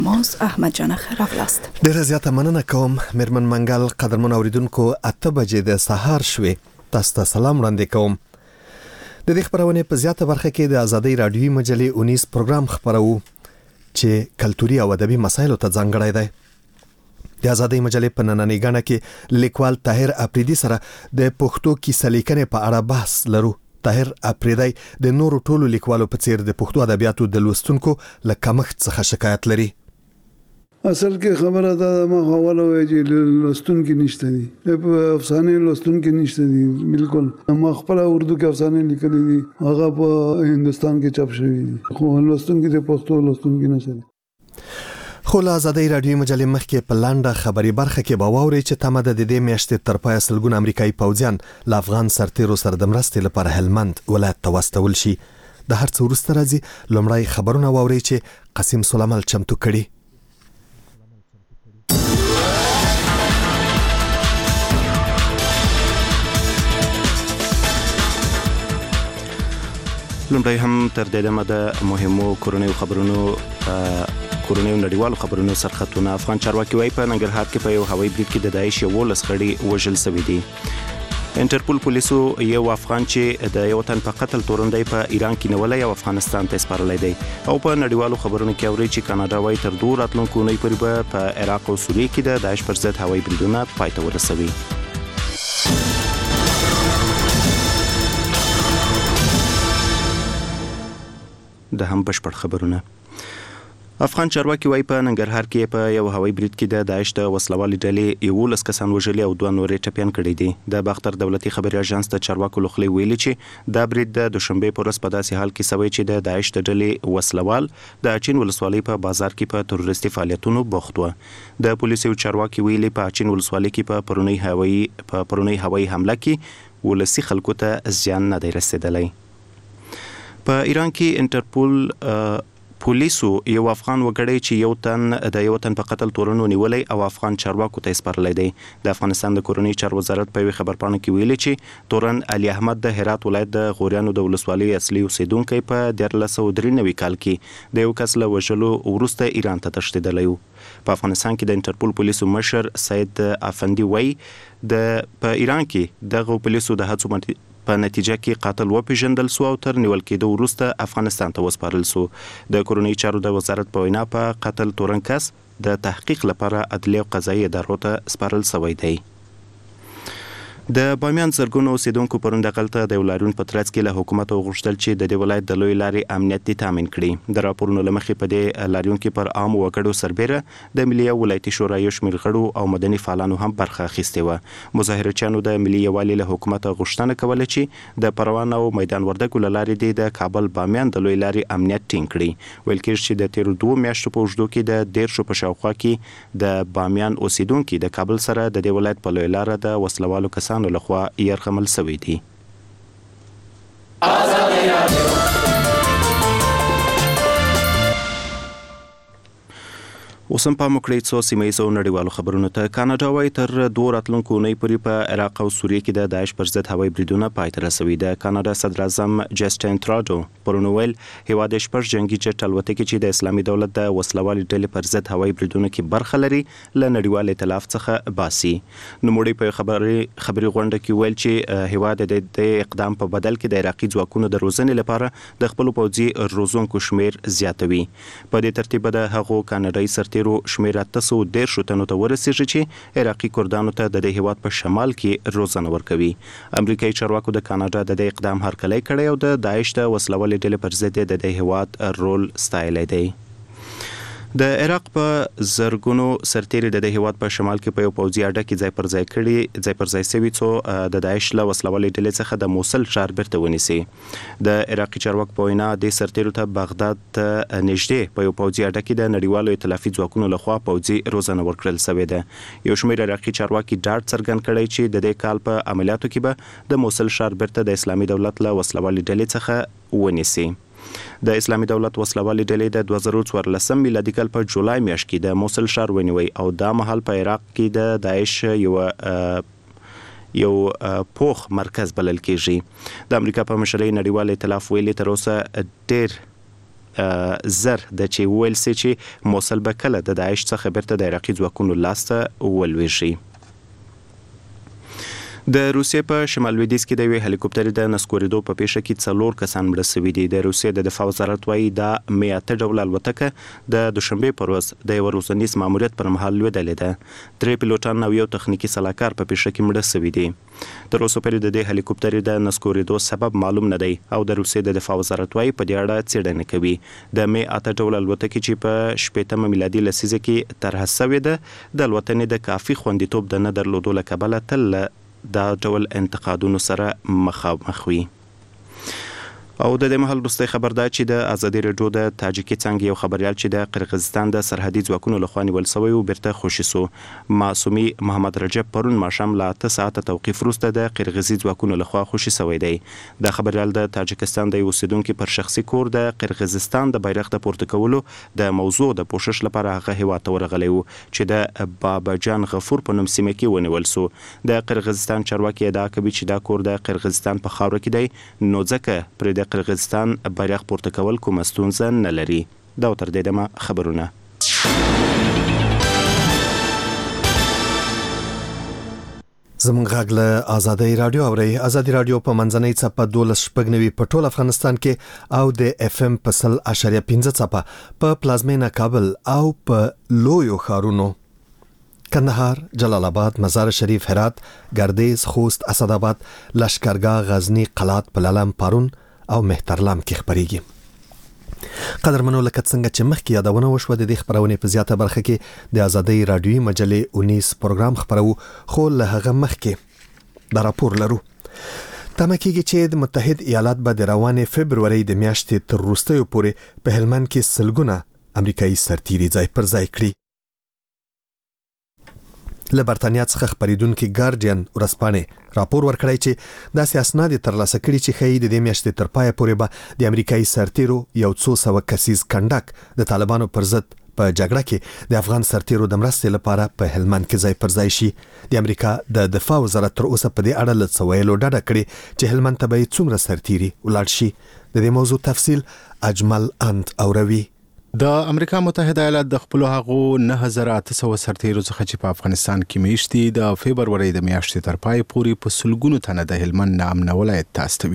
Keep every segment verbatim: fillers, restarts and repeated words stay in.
ماز احمد جان خراغلاست. ډیره زیاته مننه کوم میرمن منګل. قدرمن اوریدونکو اته بجې د سهار شوي، تاسو ته سلام وړاندې کوم. د دې خبرونه په زیاته برخه کې د ازادۍ رادیوي مجلې اونیس پروګرام خبرو چې کلتوري او ادبي مسایلو ته ځانګړی دی. د ازادۍ مجلې په نننۍ غاڼه کې لیکوال طاهر اپریدي سره د پښتو کیسه لیکنې په اړه بحث لرو. طاهر اپریدي د نورو ټولو لیکوالو په څیر د پښتو ادبیاتو د لوستونکو له کمښت څخه شکایت لري. اصل کې خبره ده ما حواله وایي چې لوستون کې نشته دي، په افسانه لوستون کې نشته دي. بالکل ما خپل اردو کې افسانه لیکلي دي، هغه په هندستان کې چاپ شوی دي، خو لوستون کې د پښتو لوستون کې نشته. خو له ازادۍ رادیوي مجلې مخکې په لنډه خبري برخه کې به واورئ چې تمه ده د دې میاشتې تر پایه سلګونه امریکایي پوځیان له افغان سرتیرو سره د مرستې لپاره هلمند ولایت ته واستول شي. د هر څه وروسته راځي لومړی خبرونه واورئ چې قاسم سلیمال چمتو کړي. لومړی هم تر دې دمه د مهمو کورنیو خبرونو کورنیو نړیوالو خبرونو سرخطونه. افغان چارواکي وايي په ننګرهار کې په یو هوایي برید کې د داعش یولس غړي وژل شوي دي. انټرپول پولیسو یو افغان چې د یو تن په قتل تورنده په ایران کې نیولای او افغانستان ته سپارلی دی. او په نړیوالو خبرونو کې اوري چې کاناډا وايي تر دوه راتلونکو اونۍ پورې په عراق او سوریه کې د داعش پر ضد هوایي بریدونه پای ته ورسوي. د هم بشپړ خبرونه. افغان چارواکي وايي په ننګرهار کې په یو هوایي برید کې د داعش د وسلوالې ډلې یولس کسان وژلي او دوه نورې ټپیان کړي دي. د باختر دولتي خبري اژانس د چارواکو لخوا ویلي چې دا برید د دوشنبه په ورځ په داسې حال کې شوی چې د داعش د ډلې وسلوال د اچین ولسوالۍ په بازار کې په تروریستي فعالیتونو بوخت و. د پولیسو چارواکي ویلي په اچین ولسوالۍ کې په پرونی هوایي په پرونی هوایي حمله کې ولسی خلکو ته زیان نه دی رسیدلی. په ایران کې انټرپول پولیسو یو افغان وګړی چې یو تن د یو تن په قتل تورنو نیولای او افغان چارواکو ته سپارلی دی. د افغانستان د کورنۍ چارو وزارت په خبرپاڼه کې ویلي چې تورن علي احمد د هرات ولایت د غوریانو د ولسوالۍ اصلي اوسیدونکی په دیارلس سوه درې نوي کال کې د یو کس له وژلو وروسته ایران ته تښتېدلی و. په افغانستان کې د انټرپول پولیسو مشر سید افندي وایي د په ایران کې دغه پولیسو د هڅو په نتیجه کې قاتل وپیژندل سو او تر نیول کېدو وروسته افغانستان ته وسپارل سو. د کورنۍ چارو د وزارت په وینا په قتل تورن کس د تحقیق لپاره عدلي او قضایي ادارو ته سپارل شوی دی. د بامیان زرګونو اوسیدونکو پرون د غلطه د ولایتونو په ترڅ کې له حکومت غوښتل چې د دې ولایت د لوی لارې امنیت دي تامین کړي. د راپورونو لمخې په دې لاریون کې پر عام وګړو سربېره د ملي ولایتي شورا یو شمېر غړو او مدني فعالانو هم برخه اخیستې وه. مظاهرچیانو د ملي یووالي له حکومت غوښتنه کوله چې د پروان او میدان وردګو له لارې د کابل بامیان د لوی لارې امنیت ټینګ کړي. ویل کېږي چې د تیرو دوه میاشتو په اوږدو کې د دیرشو په شاوخوا کې د بامیان اوسیدونکي د کابل سره د دې ولایت په لوی لاره د وسلوالو کسانو لخوا يرغمل شوی دي. اوس هم پام وکړئ څو سیمهیزو نړیوالو خبرونو ته. کاناډا وايي تر دوه راتلونکو اونۍ پورې په عراق او سوریه کې د داعش پر ضد هوایي بریدونه پای ته رسوي. د کاناډا صدر اعظم جسټین تراډو پرون ویل هیواد شپږ جنگي جټ الوتکې چې د اسلامي دولت د وسلوالې ډلې پر ضد هوایي بریدونو کې برخه لري له نړیوال ائتلاف څخه باسي. نوموړي په خبري خبري غونډه کې ویل چې هیواد د اقدام په بدل کې د عراقي ځواکونو د روزنې لپاره د خپل پوځي روزونکو شمیر زیاتوي. په دې ترتیب د هغو کاناډایي سرتیرو شمیر اته سوه دېرش تنو ته ورسیږي چې عراقي کردانو ته د دې هیواد په شمال کې روزنه ورکوي. امریکایي چارواکو د کاناډا د دې اقدام هرکلی کړی او د داعش د وسلوالې ډلې پر ضد د دې هیواد رول ستایلی دی. د عراق په زرګونو سرتیري د دې هیواد په شمال کې په یو پوځي اډه کې ځای پر ځای کړي ځای پر ځای سوي څو د داعش له وسلوالې ډلې څخه د موصل ښار بیرته ونیسي. د عراقي چارواکو په وینا د سرتیرو ته بغداد ته نږدې په یو پوځي اډه کې د نړیوالو ائتلافي ځواکونو لخوا پوځي روزنه ورکړل شوې ده. یو شمېر عراقي چارواکي ډاډ څرګند کړی چې د دې کال په عملیاتو کې به د موصل ښار بیرته د اسلامي دولت له وسلوالې ډلې څخه ونیسي. د اسلامي دولت وسلوالې ډلې د دوه زره څوارلسم میلادي کال په جولای میاشت کې د موصل ښار ونیوی او دا مهال په عراق کې د داعش یو یو پوخ مرکز بلل کېږي. د امریکا په مشرۍ نړیوال ائتلاف ویلي تر اوسه ډېر زر د چې ویل سي چې موصل به کله د داعش څخه بیرته د عراقي ځواکونو لاسته ولويږي. د روسیې په شمال لویدیځ کې د یوې هلیکوپټرې د نسکورېدو په پیښه کې څلور کسان مړه شوي دي. د روسیې د دفاع وزارت وایي دا مې اته ډوله الوتکه د دوشنبې پر ورځ د یو روزنیز ماموریت پر مهال لوېدلې ده. درې پیلوټان او یو تخنیکي سلاکار په پیښه کې مړه شوي دي. تر اوسه پورې د دې هلیکوپټرې د نسکورېدو سبب معلوم نه دی او د روسیې د دفاع وزارت وایي په دې اړه څېړنه کوي. د مې اته ډوله الوتکې چې په شپږمه میلادي لسیزه کې طرحه شوې ده د الوتنې د کافي خوندیتوب د نه درلودو له کبله تل دا ډول انتقادونو سره مخامخ وي. او د دې مهال وروستی خبر دا چې د ازادي راډیو د تاجیکي څنګه یو خبريال چې د قرغیزستان د سرحدي ځواکونو لخوا نیول شوی او بیرته خوشي سو. معصومي محمد رجب پرون ماښام له اته ساعته توقیف وروسته د قرغیزي ځواکونو لخوا خوشي شوی دی. د خبريال د تاجکستان د اوسیدونکو پر شخصي کور د قرغیزستان د بیرغ د پورته کولو د موضوع د پوښښ لپاره هغه هیواد ته ورغلی و چې د باباجان غفور په نوم سیمه کې ونیول سو. د قرغیزستان چارواکي ادعا کوي چې دا کور د قرغیزستان په خاوره کې دی نو ځکه پر د قرغیزستان بیرغ پورته کول کومه ستونزه نه لري. دا تر دې دمه خبرونه. زموږ غږ له ازادي رادیو اوري. ازادي رادیو په منځنۍ څپه دولس شپږ نوي په ټول افغانستان کې او د اف ام په سل اشاریه پنځه څپه په پلازمینه کابل او په لویو ښارونو کندهار، جلال آباد، مزار شریف، هرات، گردیز، خوست، اسداباد، لشکرګاه، غزنی، قلات، پلالم، پارون او مهترلام کې خبريږي. قدرمنو لکه څنګه چې مخکې یادونه وشوه د دې خبرونې په زیاته برخه کې د ازادي رادیوي مجلې اونیس پروګرام خبرو خو له هغه مخکې دا راپور لرو. تمه کېږي چې د متحد ایالات به د روانې فبرورۍ د میاشتې تر وروستیو پورې په هلمند کې سلګونه امریکایي سرتیري ځای پر ځای کړي. له برتانیا څخه خبریدونکو ګارډین ورځپاڼې راپور ورکړی چې داسې اسناد ترلاسه کړي چې ښیي د دې میاشتې تر پایه پورې به د امریکایي سرتیرو یو څو سوه کسیز کنډک د طالبانو پر ضد په جګړه کې د افغان سرتیرو د مرستې لپاره په هلمند کې ځای پر ځای شي. د امریکا د دفاع وزارت تر اوسه په دې اړه له څه ویلو ډډه کړې چې هلمند ته به څومره سرتیري ولاړ شي. د دې موضوع تفصیل اجمل انت اوروي. د امریکا متحده ایالات د خپل هغو نه هزار اته سوه سرتیرو څخه چې په افغانستان کې میشتي د فبرورۍ د میاشتې تر پای پورې په سلګونو تنه د هلمند نامنه ولایت ته استوي.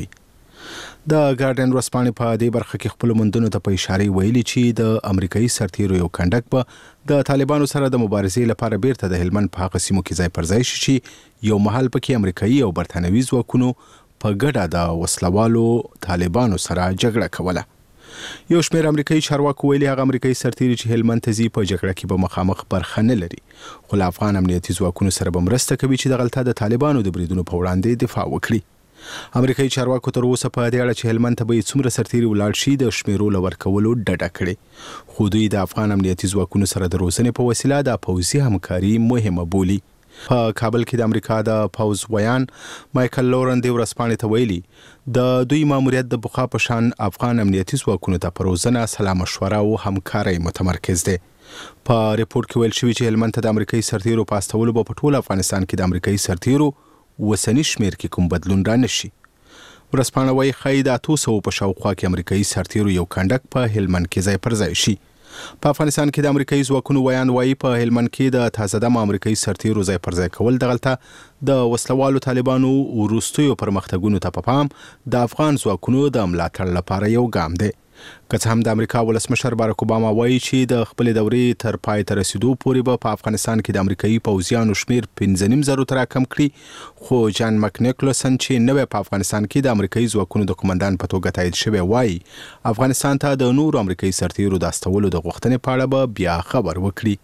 د ګارډین ورځپاڼې په دې برخه کې خپل مندونو ته په اشاره ویلي چې د امریکایي سرتیرو یو کنډک په د طالبانو سره د مبارزې لپاره بیرته د هلمند په هغه سیمو کې ځای پر ځای شي چې یو محل پکې امریکایي او برتانوي ځواکونو په ګډه د وسلوالو طالبانو سره جګړه کوله. یو شمېر امریکایي چارواکو ویلي هغه امریکایي سرتیري چې هلمند ته ځي په جګړه کې به مخامخ برخه نه لري خو له افغان امنیتي ځواکونو سره به مرسته کوي چې دغلته د طالبانو د بریدونو په وړاندې دفاع وکړي. امریکایي چارواکو تر اوسه په دې اړه چې هلمند ته به څومره سرتیري ولاړ شي د شمیرو له ورکولو ډډه کړې خو دوی د افغان امنیتي ځواکونو سره د روزنې په وسیله د پوځي همکاري مهمه بولي. په کابل کې د امریکا د پوز ویان مایکل لورن د ورځپاڼې ته ویلي د دوی ماموریت د بخا په شان افغان امنیتي ځواکونو ته پر روزنه سلا مشوره او همکاري متمرکز دي. په ریپورت کې ویل شوی چې هلمند ته د امریکایي سرتیرو په استولو په ټول افغانستان کې د امریکایي سرتیرو وسنی شمیر کې کوم بدلون را نشي. ورځپاڼه وايي ښایي د اتو سوو په شاوخوا کې امریکایي سرتیرو یو کنډک په هلمند کې ځای پر ځای شي. په افغانستان کې د امریکایي ځواکونو ویان وایي په هلمند کې د تازه دمه امریکایي سرتیرو ځای پر ځای کول دغلته د وسلوالو طالبانو وروستیو پرمختګونو ته په پام د افغان ځواکونو د ملاتړ لپاره یو ګام دی. که څه هم د امریکا ولسمشر باراک اوباما وایي چې د خپل دورې تر پای ته رسیدو پورې به په افغانستان کې د امریکایي پوځیانو شمیر پنځه نیم زرو ته راکم کړي خو جان مک نیکلسن چې نوی په افغانستان کې د امریکایي ځواکونو د قومندان په توګه تایید شوی وایي افغانستان ته د نورو امریکایي سرتیرو د استولو د غوښتنې په اړه به بیا خبر وکړي.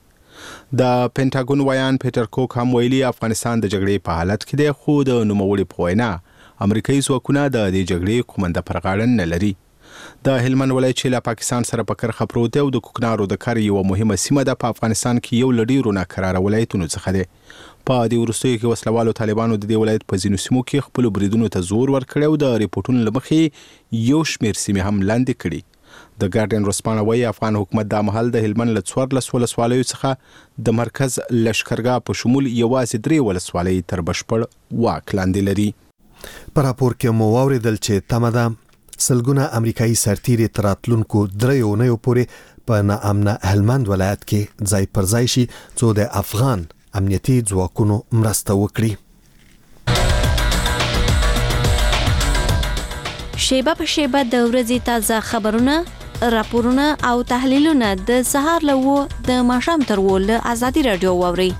د پینټاګون ویان پیټر کوک هم ویلي افغانستان د جګړې په حالت کې دی خو د نوموړي په وینا امریکایي ځواکونه د دې جګړې قومنده پر غاړه نه لري. د هلمند ولایت چې له پاکستان سره په کرخه پروت دی او د کوکنارو د کار یوه مهمه سیمه ده په افغانستان کې یو له ډېرو ناکراره ولایتونو څخه دی. په دې وروستیو کې وسلوالو طالبانو د دې ولایت په ځینو سیمو کې خپلو بریدونو ته زور ورکړی او د ریپورټونو له مخې یو شمېر سیمې هم لاندې کړي. د ګارډین ورځپاڼه وایي افغان حکومت دا مهال د هلمند له څوارلس ولسوالیو څخه د مرکز لشکرګاه په شمول یوازې درې ولسوالۍ تر بشپړ واک لاندې لري. په راپور کې مو واورېدل چې تمه ده سلګونه امریکایي سرتیري تراتلونکو درې اونیو پورې په ناامنه هلمند ولایت کې ځای پر ځای شي څو د افغان امنیتي ځواکونو مرسته وکړي. شیبه په شیبه د ورځې تازه خبرونه، راپورونه او تحلیلونه د سهار لوو د ماښام تر وو له ازادي رادیو واوري.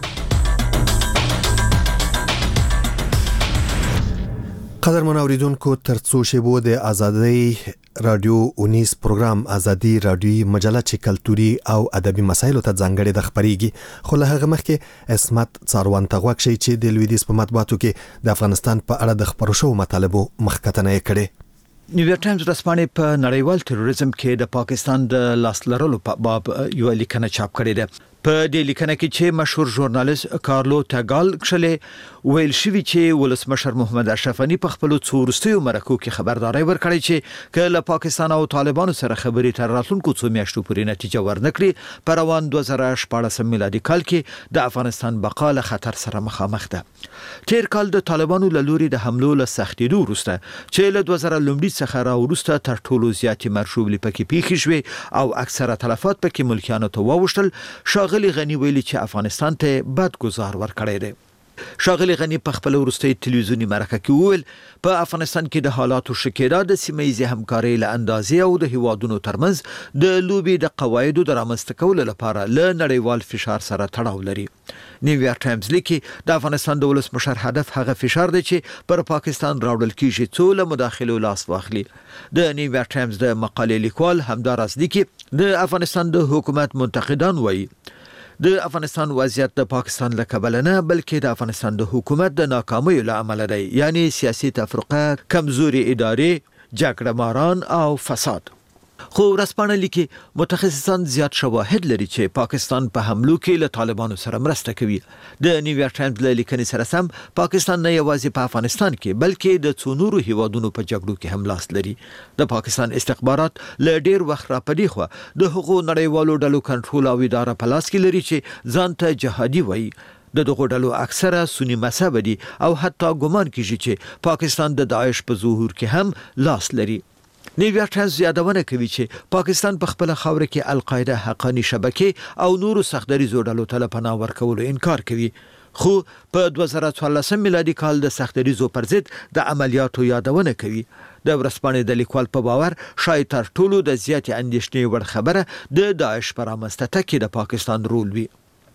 قدرمن اوریدونکو، تر څو شیبو د ازادي رادیو اونیس پروګرام ازادي رادیوي مجله چې کلتوري او ادبي مسایلو ته ځانګړي د خبريږي، خو له هغه مخکې اسمت څاروان تغوک شي چې د لویدیز په مطبوعاتو کې د افغانستان په اړه د خبرو شو مطالبو مخکتنه کړي. نیویارک ټایمز ورځپاڼې په نړیوال تروریزم کې د پاکستان د لاس لرلو په باب یو لیکنه چاپ کړې ده. په دې لیکنه کې چې مشهور ژورنالیست کارلو تاګال کښلې ویل شوی چې ولسمشر محمد اشرف غنی په خپل څورستیو مرکو کې خبرداري ورکړې چې کله پاکستان او طالبانو سره خبرې تر راتلونکو څو میاشتو پورې نتیجه ورنکړي، پر روان دوه زره شپاړس میلادي کال کې د افغانستان بقا له خطر سره مخامخ ده. تیر کال د طالبانو له لوري د حملو له سختېدو وروسته چې له دوه زره لومړي څخه راوروسته تر ټولو زیاتې مرشوبلې پکې پیښې شوې او اکثره تلفات پکې ملکیانو ته واوښتل. شاغلی غنی ویلي چې افغانستان ته بد گزار ورکړی دی. شاغلی غنی په خپل ورستۍ تلویزیونی مرکه کې وویل په افغانستان کې د حالاتو شکیدا د سیمه‌ییزې همکارۍ له اندازې او د هیوادونو ترمنځ د لوبي د قواعدو د رامنځته کولو لپاره له نړیوال فشار سره تړاو لري. نیویارک ټایمز لیکي د افغانستان د ولسمشر هدف هغه فشار دی چې پر پاکستان راوړل کیږي څو له مداخلو لاس واخلي. د نیویارک ټایمز د مقالې لیکوال همداراز لیکي د افغانستان د حکومت منتقدان وایي د افغانستان وضعیت د پاکستان له کبله نه بلکې د افغانستان د حکومت د ناکامۍ له امله دی، یعنی سیاسي تفرقه، کمزوري ادارې، جګړه ماران او فساد. خو ورځپاڼه لیکي متخصصان زیات شواهد لري چې پاکستان په حملو کې له طالبانو سره مرسته کوي. د نیویارک ټایمز له لیکنې سره سم پاکستان نه یوازې په افغانستان کې بلکې د څو نورو هیوادونو په جګړو کې هم لاس لري. د پاکستان استخبارات له ډیر وخت را پدې خو د حقوقو نړیوالو ډلو کنټرول او اداره په لاس کې لري چې ځان ته جهادي وایي. د دغه ډلو اکثره سنی مذهب دي او حتی ګومان کیږي چې پاکستان د داعش په ظهور کې هم لاس لري. نیویارک ټایمز یادونه کوي چې پاکستان په خپل خاور کې القاعده، حقانی شبکې او نورو سختدریزو ډلو ته پناه ورکولو انکار کوي. خو په دوه زره څوارلس میلادي کال د سختدریزو پر ضد د عملیاتو یادونه کوي. د ورځپاڼې د لیکوال په باور شاید تر ټولو د زیاتې اندېښنې وړ خبره د داعش پر رامنځته کې د پاکستان رول وي.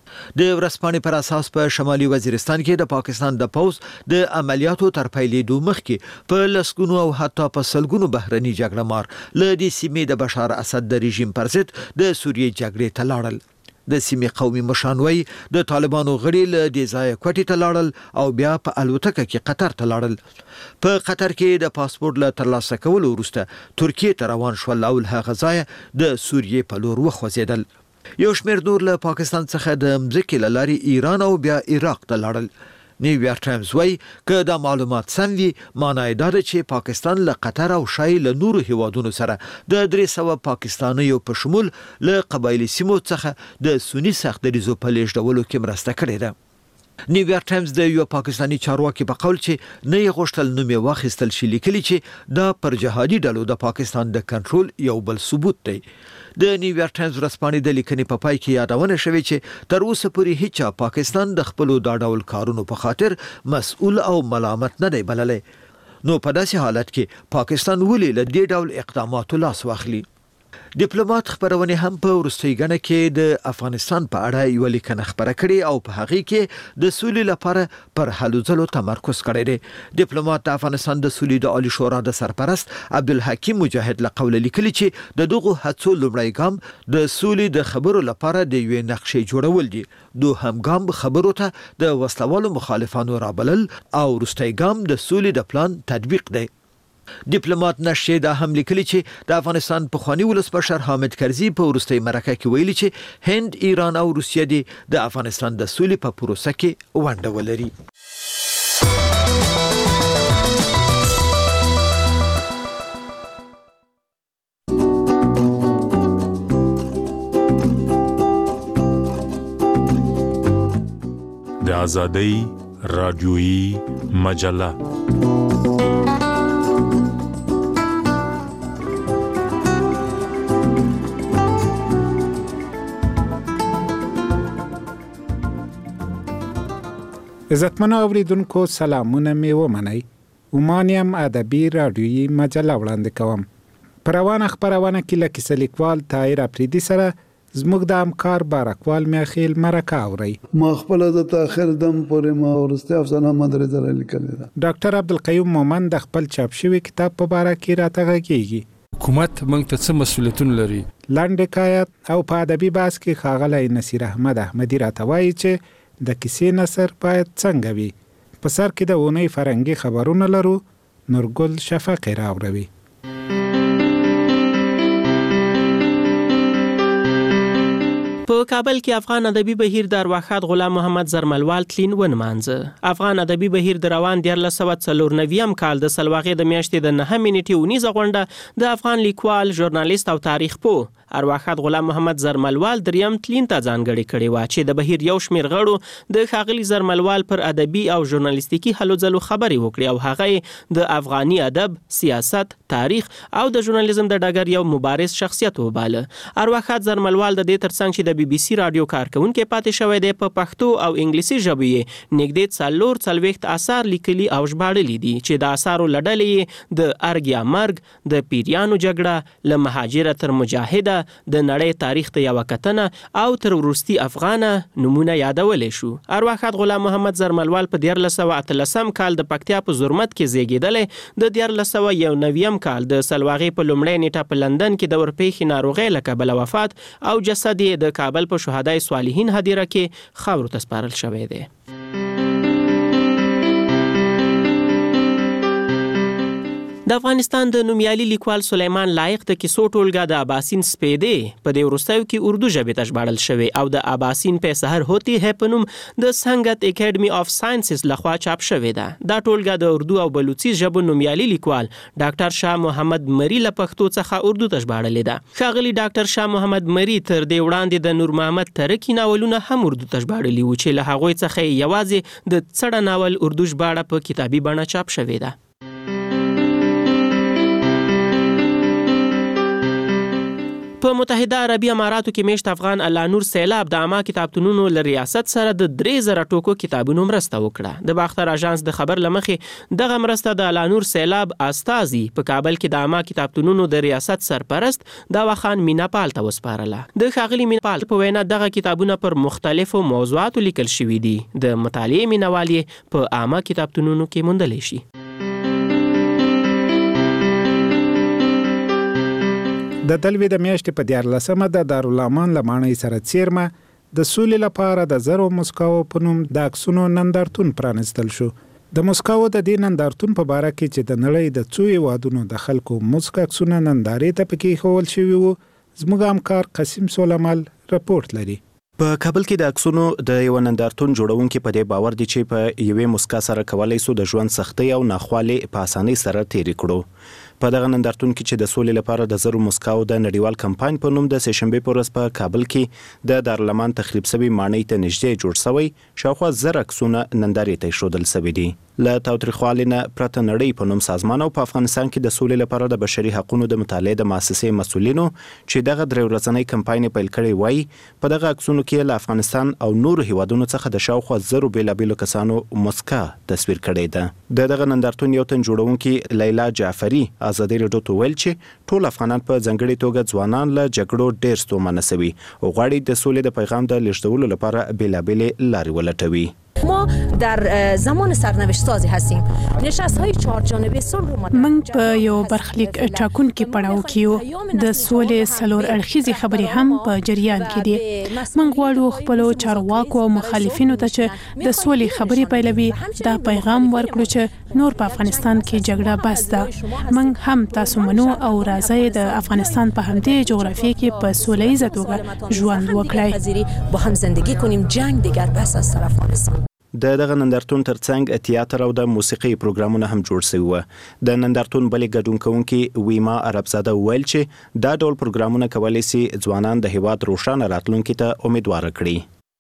د ورځپاڼې پر اساس په شمالي وزیرستان کې د پاکستان د پوز د عملیاتو تر پیلېدو مخکې په لسګونو او حتی په سلګونو بهرني جګړه مار له دې سیمې د بشار اسد د رژیم پر ضد د سوریې جګړې ته لاړل. د سیمې قومي مشانوي د طالبانو غړي له دې ځای کوټې ته لاړل او بیا په الوتکه کې قطر ته لاړل. په قطر کې د پاسپورت له ترلاسه کولو وروسته ترکیې ته روان شول او له هغه ځای د سوریې په لور وخوځېدل. یو شمېر نور له پاکستان څخه د مځکې له لارې ایران او بیا عراق ته لاړل. نیویارک ټایمز وايي که دا معلومات سم وي، معنی دا ده چې پاکستان له قطر او شاید له نورو هیوادونو سره د درې سوه پاکستانیو په شمول له قبایلي سیمو څخه د سنی سختدریزو په لیږدولو کې مرسته کړې ده. نیویارک ټایمز د یو پاکستانی چارواکي په قول چې نه یې غوښتل نوم یې واخیستل شي لیکلي چې دا پر جهادي ډلو د پاکستان د کنټرول یو بل ثبوت دی. د نیویارک ټایمز ورځپاڼې د لیکنې په پای کې یادونه شوې چې تر اوسه پورې هیڅ پاکستان د خپل دا ډول کارونو په خاطر مسؤل او ملامت نه دی بللی. نو په داسې حالت کې پاکستان ولې له دې ډول اقداماتو لاس واخلي؟ ډیپلوماټ خبرونه هم په وروستۍ غنه کې د افغانستان په اړه یو لیکنه خبره کړې او په هغه کې د سولې لپاره پر هلو ځلو تمرکز کړی دی. ډیپلوماټ د افغانستان د سولې د عالی شورا د سرپرست عبدالحکیم مجاهد له قوله لیکلي چې د دغه هڅو لومړی ګام د سولې د خبرو لپاره د یوې نقشې جوړول دي. دوهم ګام خبرو ته د وسلوالو مخالفانو رابلل او وروستی ګام د سولې د پلان تطبیق دی. ډیپلوماټ نشي دا هم لیکلي چې د افغانستان پخوانی ولسمشر حامد کرزي په وروستۍ مرکه کې ویلي چې هند، ایران او روسیه دي د افغانستان د سولې په پروسه کې ونډه ولري. د ازادۍ رادیویي مجله عزتمنو اوریدونکو سلامونه می ومنئ. اومانیم ادبي رادیویي مجله وړاندې کوم. پر روانه خپرونه کې له کیسه لیکوال طاهر افریدي سره زموږ د همکار بارکوال میاخیل مرکه اوري. ما خپل د تاخر دم پورې ما ورسته افسانه مدرسه سره لیکلې ده. ډاکټر عبدالقیوم مومن د خپل چاپ شوی کتاب په اړه کې راته غږیږي. حکومت موږ ته څه مسولیتونه لري؟ لاندې حکایت او په ادبي بحث کې ښاغلی نصیر احمد احمدي راته وایي چې د کیسې نثر باید څنګه وي. په سر کې د اونۍ فرهنګي خبرونه لرو. نورګل شفقي راوړوي. په کابل کې افغان ادبي بهیر د ارواښاد غلام محمد زرملوال تلین ونمانځه. افغان ادبي بهیر د روان دیارلس سوه څلور نویم کال د سلواغې د میاشتې د نهه نیټې اونیزه غونډه د افغان لیکوال، ژورنالیست او تاریخ پوه ارواښاد غلام محمد زرملوال دریم تلین ته ځانګړې کړې وه چې د بهیر یو شمېر غړو د ښاغلي زرملوال پر ادبي او ژورنالیستیکي هلو ځلو خبرې وکړې او هغه د افغاني ادب، سیاست، تاریخ او د ژورنالیزم د ډګر یو مبارز شخصیت وباله. ارواښاد زرملوال د دې ترڅنګ چې د بي بي سي رادیو کارکونکي پاتې شوی دی، په پښتو او انګلیسي ژبو یې نږدې څلور څلوېښت اثار لیکلي او ژباړلي دي چې د اثارو له ډلې یې د ارګ یا مرګ، د پیریانو جګړه، له مهاجره تر مجاهده، د نړۍ تاریخ ته یوه کتنه او تر وروستي افغانه نمونه یادولی شو. ارواښاد غلام محمد زرملوال په دیارلس سوه اتلسم کال د پکتیا په زرمت کې زیږېدلی. د دیارلس سوه یو نویم کال د سلواغې په لومړۍ نیټه په لندن کې د ورپېښې ناروغۍ له کبله وفات او جسد یې د کابل په شهدای صالحین هدیره کې خاورو ته سپارل شوی دی. د افغانستان د نومیالي لیکوال سلیمان لایق د کیسو ټولګه د اباسین سپیدې په دې وروستیو کې اردو ژبې ته ژباړل شوی او د اباسین په سحر هوتی ہے په نوم د سنگت اکیډمي اف ساینسز لخوا چاپ شوی ده. دا ټولګه د اردو او بلوچي ژبو نومیالي لیکوال ډاکټر شاه محمد مری له پښتو څخه اردو ته ژباړلې ده. ښاغلي ډاکټر شاه محمد مری تر دې وړاندې د نور محمد ترکی ناولونه هم اردو ته ژباړلي وو چې له هغوی څخه یوازې د څړه ناول اردو ژباړه په کتابي بڼه چاپ شوې ده. په متحده عربي اماراتو کې میشت افغان الله نور سیلاب د عامه کتابتونونو له ریاست سره د درې زره ټوکو کتابونو مرسته وکړه. د باختر اژانس د خبر له مخې دغه مرسته د الله نور سیلاب استازي په کابل کې د عامه کتابتونونو د ریاست سرپرست داوا خان میناپال ته وسپارله. د ښاغلي میناپال په وینا دغه کتابونه پر مختلفو موضوعاتو لیکل شوي دي. د مطالعې مینوال یې په عامه کتابتونونو کې موندلی شي. د دلوي د میاشتې په دیارلسمه د دارالامان له ماڼۍ سره څیرمه د سولې لپاره د زرو مسکاو په نوم د عکسونو نندارتون پرانستل شو. د مسکاو د دې نندارتون په باره کې چې د نړۍ د څو هیوادونو د خلکو مسک عکسونه نندارې ته پکې ایښودل شوي وو، زموږ همکار قاسم سولمال رپورټ لري. په کابل کې د عکسونو د یو نندارتون جوړونکي په دې باور دي چې په یوې مسکا سره کولای سو د ژوند سختۍ او ناخوالې په اسانۍ سره تېرې کړو. په دغه نندارتون کې چې د سولې لپاره د زرو مسکاو د نړیوال کمپاین په نوم د سهشنبه په ورځ په کابل کې د دارالامان تخریب شوی ماڼۍ ته نږدې جوړ شوی شاوخوا زر عکسونه نندارې ته ایښودل شوي دي. له تاوتریخوالي نه پرته نړۍ په نوم سازمان او په افغانستان کې د سولې لپاره د بشري حقوقو د مطالعې د مؤسسې مسؤلینو چې دغه درې ورځنی کمپاین پیل کړی وای، په دغه عکسونو کې له افغانستان او نورو هیوادونو څخه د شاوخوا زرو بیلابیلو کسانو مسکا تصویر کړی ده. د دغه نندارتون یو تن جوړونکي لیلا جعفری ازادي راډیو ته ویل چې ټول افغانان په ځانګړي توګه ځوانان له جګړو ډېر ستومانه شوي او غواړي د سولې د پیغام د لیږدولو لپاره بیلابیلې لارې ولټوي. ما در زمان سرنوشت سازی هستیم. نشست‌های چهار جانبه صلح رو من په یو برخلیک ټاکونکي پړاو کې یو د سولې سلور اړخیزې خبرې هم په جریان کې دي. من غواړو خپل چارواکو او مخالفینو ته چې د سولې خبرې پیلوي دا پیغام ورکړو چې نور په افغانستان کې جګړه بس ده. من هم تاسو منو او راځي د افغانستان په همدې جغرافیه کې په سولې عزت وکړو ژوند وکړي، با هم زندگی کنیم، جنگ دیگر بس است در افغانستان. د دغه نندارتون ترڅنګ تیاتر او د موسیقي پروګرامونه هم جوړ شوي وو. د نندارتون بلې ګډونکونکي ویما عربزاده ویل چې دا ډول پروګرامونه کولی شي ځوانان د هیواد روښانه راتلونکي ته امیدواره کړي.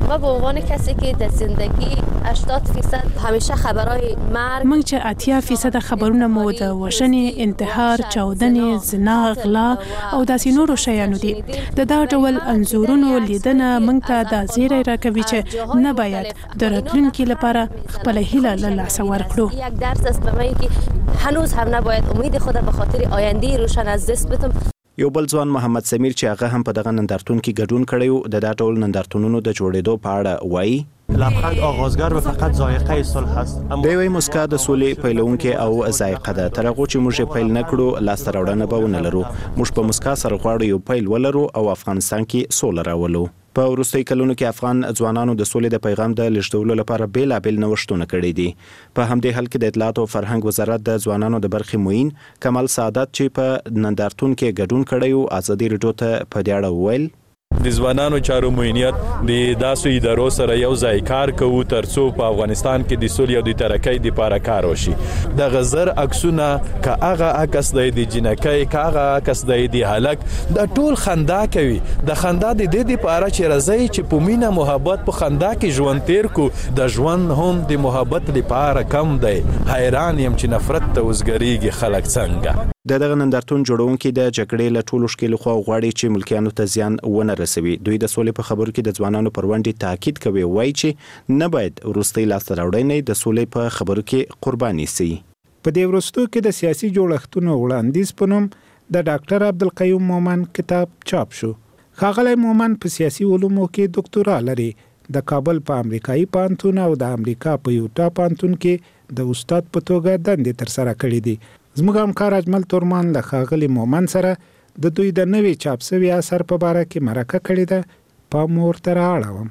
و به عنوان کسی که در زندگی هشتاد فیصد همیشه خبرهای مرگ موږ چې اتیا فیصد خبرونه مو د وژنې، انتحار، چاودنې، زنا، غلا او داسې نورو شیانو دي. د دا ډول انځورونو لیدنه موږ ته دا زیری راکوي چې نه باید د راتلونکي لپاره خپل هیله له لاسه ورکړو. یک درس است به من که هنوز هم نباید امید خود به خاطر آینده روشن از دست بدم. یو بل ځوان محمد سمیر چې هغه هم په دغه نندارتون کې ګډون کړی و د دا ټول نندارتونونو د جوړېدو په اړه وایي لبخند آغازگر و فقط ذائقه صلح است. دوی مسکا د سولې پیلونکې او ذائقه ده. تر هغه چې موږ پیل نکړو لاسته راوړنه به ونه لرو. موږ په مسکا سره غواړو یو پیل ولرو او افغانستان کې سوله راولو. په وروستي کلونو کې افغان ځوانانو د سولې د پیغام د لېږدولو لپاره بیلابېل نوښتونه کړي دي. په همدې حال کې د اطلاعات او فرهنګ وزارت د ځوانانو د برخې معین کمال سعادت چې په نندارتون کې ګډون کړی و ازادي رادیو ته په دې اړه وویل د ځوانانو چارو معینیت د داسې ادارو سره یو ځای کار کوو ترڅو په افغانستان کې د سولې او د ترقۍ لپاره کار وشي. د غزر عکسونه که هغه عکس دی د جنکۍ که هغه عکس دی د هلک د ټول خندا کوي. د خندا د دې لپاره چې راځي چې په مینه محبت په خندا کې ژوند تیر کو. د ژوند هم د محبت لپاره کم دی. حیران یم چې نفرت ته وزګریږي خلک څنګه. د دغه نندارتون جوړونکي د جګړې له ټولو شکلو خو غواړي چې ملکیانو ته زیان ونه رسوي. دوی د سولې په خبرو کې د ځوانانو پر وړاندې تاکید کوي وایي چې نه باید وروستي لاسته راوړنې د سولې په خبرو کې قرباني سي. په دې وروستو کې د سیاسي جوړښتونو وړاندیز په نوم د ډاکټر عبدالقیوم مومن کتاب چاپ شو. ښاغلی مومن په سیاسي علومو کې ډاکټورا لري. د کابل په امریکایي پوهنتون او د امریکا په یوټا پوهنتون کې د استاد په توګه دندې ترسره کړې دي. زموږ همکار اجمل تورمان له ښاغلي مومن سره د دوی د نوې چاپ شوي اثر په باره کې مرکه کړې ده. پام ورته رااړوم.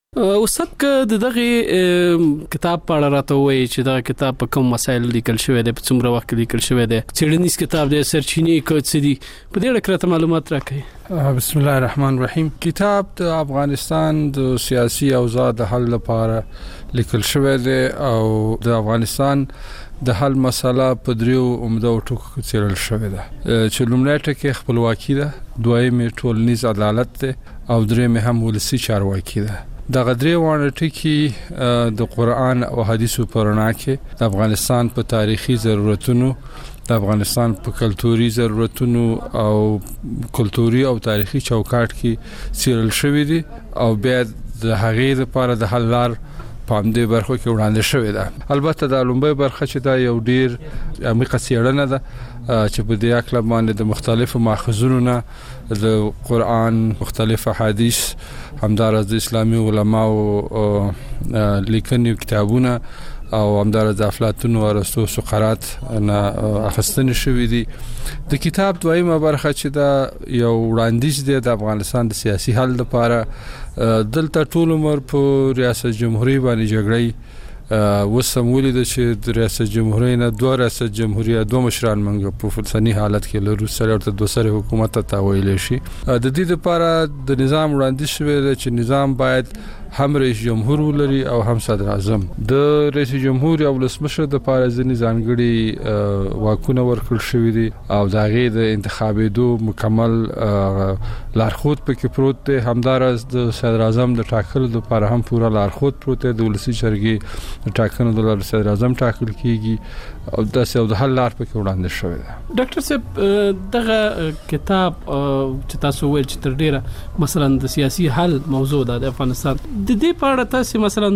استاد که د دغه کتاب په اړه راته وایي چې دا کتاب په کوم مسایل لیکل شوی دی، په څومره وخت کې لیکل شوی دی، څېړنیز کتاب دی، سرچینې کوڅې دي، په دې اړه راته معلومات راکړئ. بسم الله الرحمن الرحیم. کتاب د افغانستان د سیاسي اوضاع د حل لپاره لیکل شوی دی او د افغانستان د حل مسله په دریو عمده ټکو څیړل شوې ده چې لومړی ټکی خپلواکي ده، دویم ټولنیز عدالت ده او دریم هم ولسی چارواکي ده. د غدرې وانه ټکی د قرآن او حدیثو په رڼا کې د افغانستان په تاریخي ضرورتونو، د افغانستان په کلتوري ضرورتونو او کلتوري او تاریخي چوکاټ کې څیړل شوې دي او بیا د هغې لپاره د حل لار په همدې برخو کې وړاندې شوې ده. البته د لومړۍ برخه چې دا یو ډیر عمیقه څېړنه ده چې په دې اړه باندې د مختلفو ماخذونو نه د قرآن، مختلف احادیث، همدارس د اسلامي علماو لیکني کتابونه او همدارس د افلاطون او ارسطو سقراط نه اخستنې شوې دي. د کتاب دویمه برخه چې دا یو وړاندیز دی د افغانستان د سیاسي حل لپاره. دلته ټول عمر په ریاست جمهوریت باندې جګړې وسمولې د چې د ریاست جمهوریت نه دوه ریاست جمهوریت دوه مشران منګه په فلسفي حالت کې لرو سره ورته دوه سره حکومت ته ویل شي. د دې لپاره د نظام وړاندیز شوی دی چې نظام باید هم رئیس جمهور ولري او هم صدر اعظم. د رئیس جمهور او ولسمشر د لپاره ځینې ځانګړي واکونه ورکړل شوي دي او د هغې د انتخابېدو مکمل لارښود پکې پروت دی. همداراز د صدر اعظم د ټاکلو لپاره هم پوره لارښود پروت دی. د ولسي جرګې د ټاکنو د لپاره صدر اعظم ټاکل کیږي او داسې د حل لار پکې وړاندې شوی ده. ډاکټر صاحب دغه کتاب چې تاسو ویل چې تر ډیره مثلا د سیاسي حل موضوع ده د افغانستان، د دې په اړه تاسو مثلا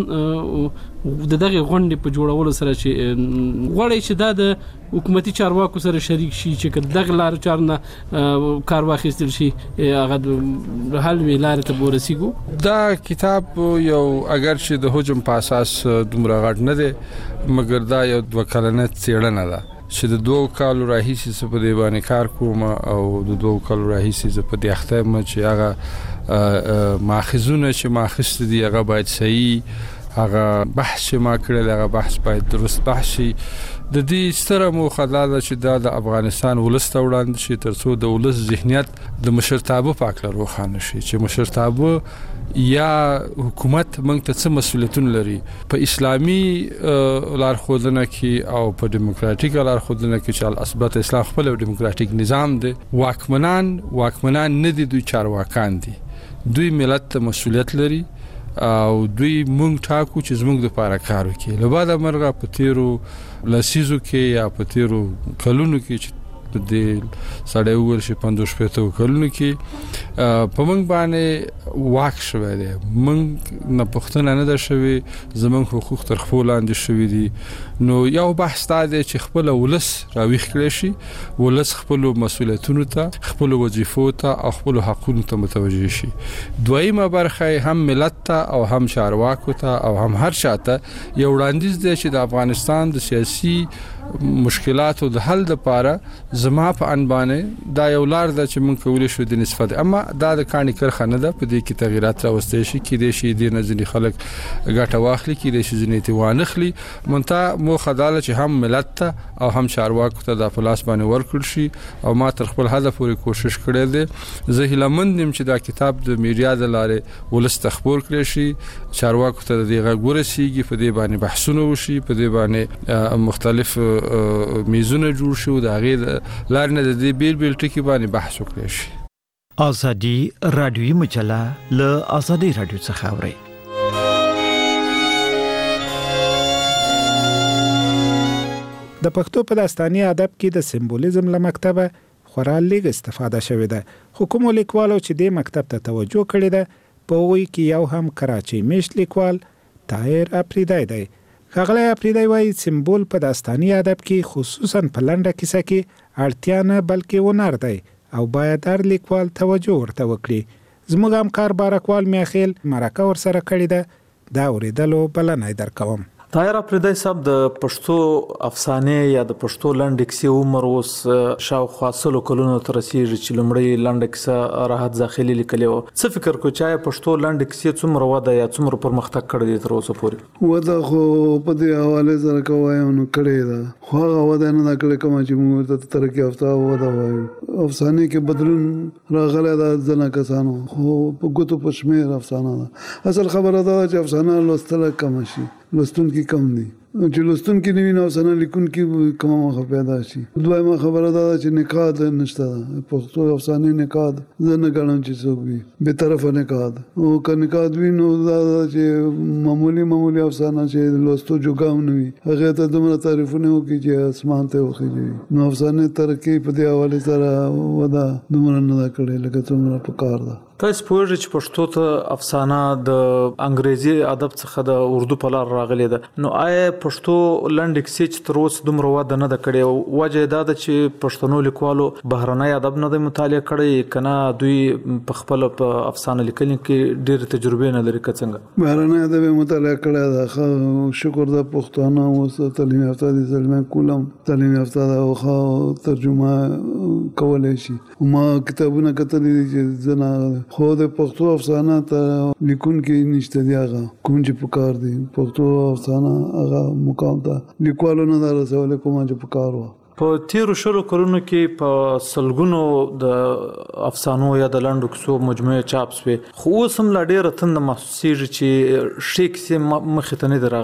د دغه غونډې په جوړولو سره چې غواړي چې دا د حکومتي چارواکو سره شریک شي چې دغه لار چارنه کار واخیستل شي هغه د حل ویلار ته ورسیږو. دا کتاب یو اگر چې د حجم په اساس دومره غټ نه دی مګر دا یو دوه کلنه څېړنه ده چې د دوه کالو راهیسې زه په دې باندې کار کوم او د دوه کالو راهیسې زه په دې اخته یم چې هغه ماخذونه چې ماخذ دي هغه باید صحیح، هغه بحث چې ما کړل هغه بحث باید درست بحث شي. د دې ستره موخه دا ده چې دا د افغانستان ولس ته وړاندې شي ترڅو د ولس ذهنیت د مشرتابه په اړه روښانه شي چې مشرتابه یا حکومت موږ ته څه مسؤلیتونه لري په اسلامي لارښودنه کې او په دیموکراتیک لارښودنه کې چې اثبات اسلام خپل دیموکراتیک نظام دی. واکمنان واکمنان نه دي، دوی چارواکان دي. دوی ملت ته مسؤلیت لري او دوی مونږ ټاکو چې زمونږ د لپاره کار وکړي. له بعد مرغه په تیرو لسیزو کې یا په تیرو کلونو کې چې د سړی وګل شي پندوش پېته کلونو کې په موږ باندې واک شوی دی. موږ نه پښتنه نه ده شوی، زمونږ حقوق تر خپل لاندې شوی دي. نو یو بحث دا دی چې خپل ولس راويخ کړي شي، ولس خپل مسؤلیتونو ته، خپل وظیفو ته او خپل حقوقو ته متوجه شي. دویمه برخه هم ملت ته او هم چارواکو ته او هم هر شاته یو وړاندیز دی چې د افغانستان د سیاسي مشکلاتو د حل لپاره زما په انبانه دا یو لار ده چې مونږ کولای شو د نسبت، اما دا د کاني کرخه نه ده. په دې کې تغیرات راوستي شي کې د شي د نزنی خلک ګټه واخلي، کې د شي ځنې توان اخلي. مونته مو خداله چې هم ملت ته او هم چارواکو ته د فلاس باندې ورکړ شي او ما تر خپل هدف پورې کوشش کړی دی. زه هیلمند يم چې دا کتاب د میډیا د لارې ولست خبر کړی شي، چارواکو ته د غږ ورسیږي، په دې باندې بحثونه وشي، په دې باندې مختلف میزونه جوړ شو، د هغه لار نه د دې بیل بیل ټکی باندې بحث وکړي شي. ازادي رادیوي مجله له ازادي رادیو څخه اوري. د پښتو په داستاني ادب کې د سمبولیزم له مکتبه خورا لږ استفاده شوې ده. حکومت لیکوالو چې د مکتب ته توجه کړې ده په وی کې یو هم کراچي میشت لیکوال طاهر اپریدی دی. ښاغلی اپریدی وايي سمبول په داستاني ادب کې خصوصا په لنډه کیسه کې اړتیا نه بلکې هنر دی او باید هر لیکوال توجه ورته وکړي. زموږ همکار بارکوال میاخیل مرکه ورسره کړې ده، دا اورېدلو بلنه درکوم. طاهر اپریدی صاحب د پښتو افسانې یا د پښتو لنډ کیسې عمر اوس شاوخوا سلو کلونو ته رسیږي چې لومړی لنډ کیسه راحت زاخیلي لیکلې وه. څه فکر کوئ چې آیا پښتو لنډ کیسې څومره وده یا څومره پرمختګ کړی دی تر اوسه پورې؟ وده خو په دې حواله سره که وایم نو کړې ده، خو هغه وده نه ده کړې کومه چې موږ ورته ترقي یافته وده وایو. افسانې کې بدلون راغلی ده ځنه کسانو، خو په ګوتو په شمېر افسانه ده. اصل خبره دا ده چې افسانه لوستله کمه شي، لوستونکي کم دي. چې لوستونکي نه وي نو افسانه لیکونکي کومه موخه پیدا شي. دویمه خبره دا ده چې نقاد نشته ده. پښتو افسانې نقاد زه نه ګڼم چې څوک وي بې طرفه نقاد، او که نقاد وي نو دا ده چې معمولي معمولي افسانه چې لوستو جوګه هم نه وي هغې ته دومره تعریفونه وکړي چې اسمان ته وخېږي. نو افسانې ترقي په دې حوالې سره وده دومره نه ده کړې لکه څومره پکار ده. تاسو پوهیږئ چې پښتو ته افسانه د انګریزي ادب څخه د اردو په لار راغلې ده. نو آیا پښتو لنډ کیسې چې تر اوسه دومره وده نه ده کړې، وجه دا ده چې پښتنو لیکوالو بهرنی ادب نه دی مطالعه کړی که نه دوی په خپله په افسانه لیکنې کې ډېرې تجربې نه لري که څنګه؟ بهرنی ادب یې مطالعه کړی ده. ښه شکر ده پښتانه اوس تعلیم یافته دي، زلمی کولم تعلیم یافته ده او ښه ترجمه کولی شي. ما کتابونه کتلي دي چې زه نه، خو د پښتو افسانه ته لیکونکي نشته دي هغه کوم چې پکار دي. پښتو افسانه هغه مقام ته لیکوالو نه ده رسولی کومه چې پکار وه. په تیرو شلو کلونو کې په سلګونو د افسانو یا د لنډو کیسو مجموعې چاپ شوې، خو اوس هم لا ډېره تنده محسوسېږي چې ښې کیسې مخې ته نه دي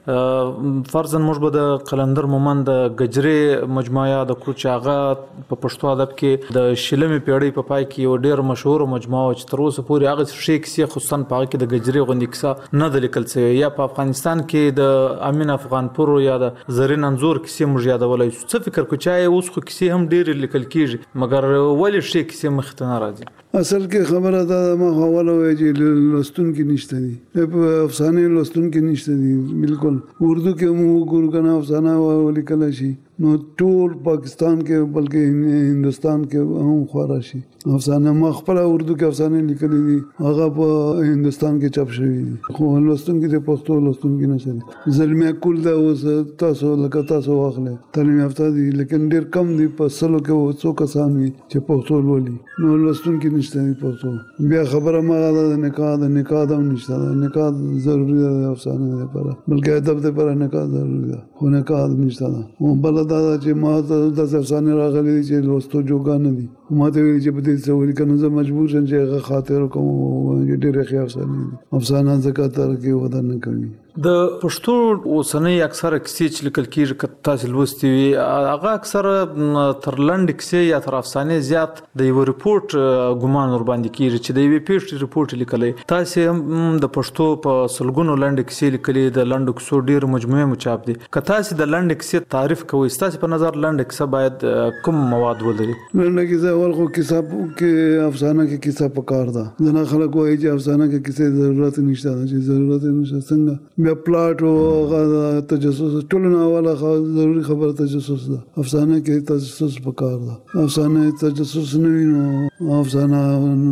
راغلې. فرضاً موږ به د قلندر مومند د ګجرې مجموعه یاده کړو چې هغه په پښتو ادب کې د شلمې پیړۍ په پای کې یو ډېر مشهوره مجموعه وه چې تر اوسه پورې هغه ښې کیسې خصوصاً په هغه کې د ګجرې غوندې کیسه نه ده لیکل شوې. یا په افغانستان کې د امین افغانپور یا د زرین انځور کیسې موږ یادولی شو. څه فکر کوئ چې اوس خو کیسې هم ډېرې لیکل کېږي مګر ولې ښې کیسې مخې ته نه راځي؟ اصل کې خبره دا ده، ما خو اوله وایي چې لوستونکي نشته دي، په افسانې لوستونکي نشته دي بالکل. اردو کې هم وګورو که نه افسانه ولیکلی شي نو ټول پاکستان کې بلکې هندوستان کې هم خورا شي افسانه. ما خپله اردو کې افسانې لیکلي دي، هغه په هندوستان کې چاپ شوي دي، خو لوستونکي د پښتو لوستونکي نشته دي. زلمی کول ده اوس تاسو لکه تاسو واخلئ تعلیم یافته دي لیکن ډېر کم دي، په سلو کې څو کسان وي چې پښتو لولي، نو لوستونکي نشته دي پښتو. بیا خبره ما ده د نکاح د نکاح هم نشته ده. نکاح ضروري ده د افسانې لپاره بلکې ادب لپاره نکاح ضروري ده، خو نکاح نشته ده. بله دا ده چې ما ته داسې افسانې راغلي دي چې لوستو جوګه نه دي، ماته ویل چې په دې څه ولیکنو زه مجبور شم چې هغه خاطر کوم ډېرې ښې افسانې افسانه ځکه تر کې وده نه کوي. د پښتو اوسنۍ اکثره کیسې چې لیکل کېږي که تاسو لوستي وي هغه اکثره تر لنډ کیسې یا تر افسانې زیات د یو ریپورت ګمان ور باندې کېږي چې د یوې پیښې ریپورت لیکلی. تاسو د پښتو په سلګونو لنډ کیسې لیکلې د لنډو کیسو ډېر مجموعه مچاپ دي. که تاسو د لنډ کیسې تعریف کوئ تاسو په نظر لنډ کیسه باید کوم مواد ولري؟ لنډ کیسه اول خو کیسه کې افسانه کې کیسه پکار ده. ځنه خلک وایي چې افسانه کې کیسې ضرورت نشته چې ضرورت نشته څنګه بیا پلاټ او تجسس ټول نه اوله ضروري خبره تجسس ده. افسانه کې تجسس پکار ده. افسانه تجسس نه وي نو افسانه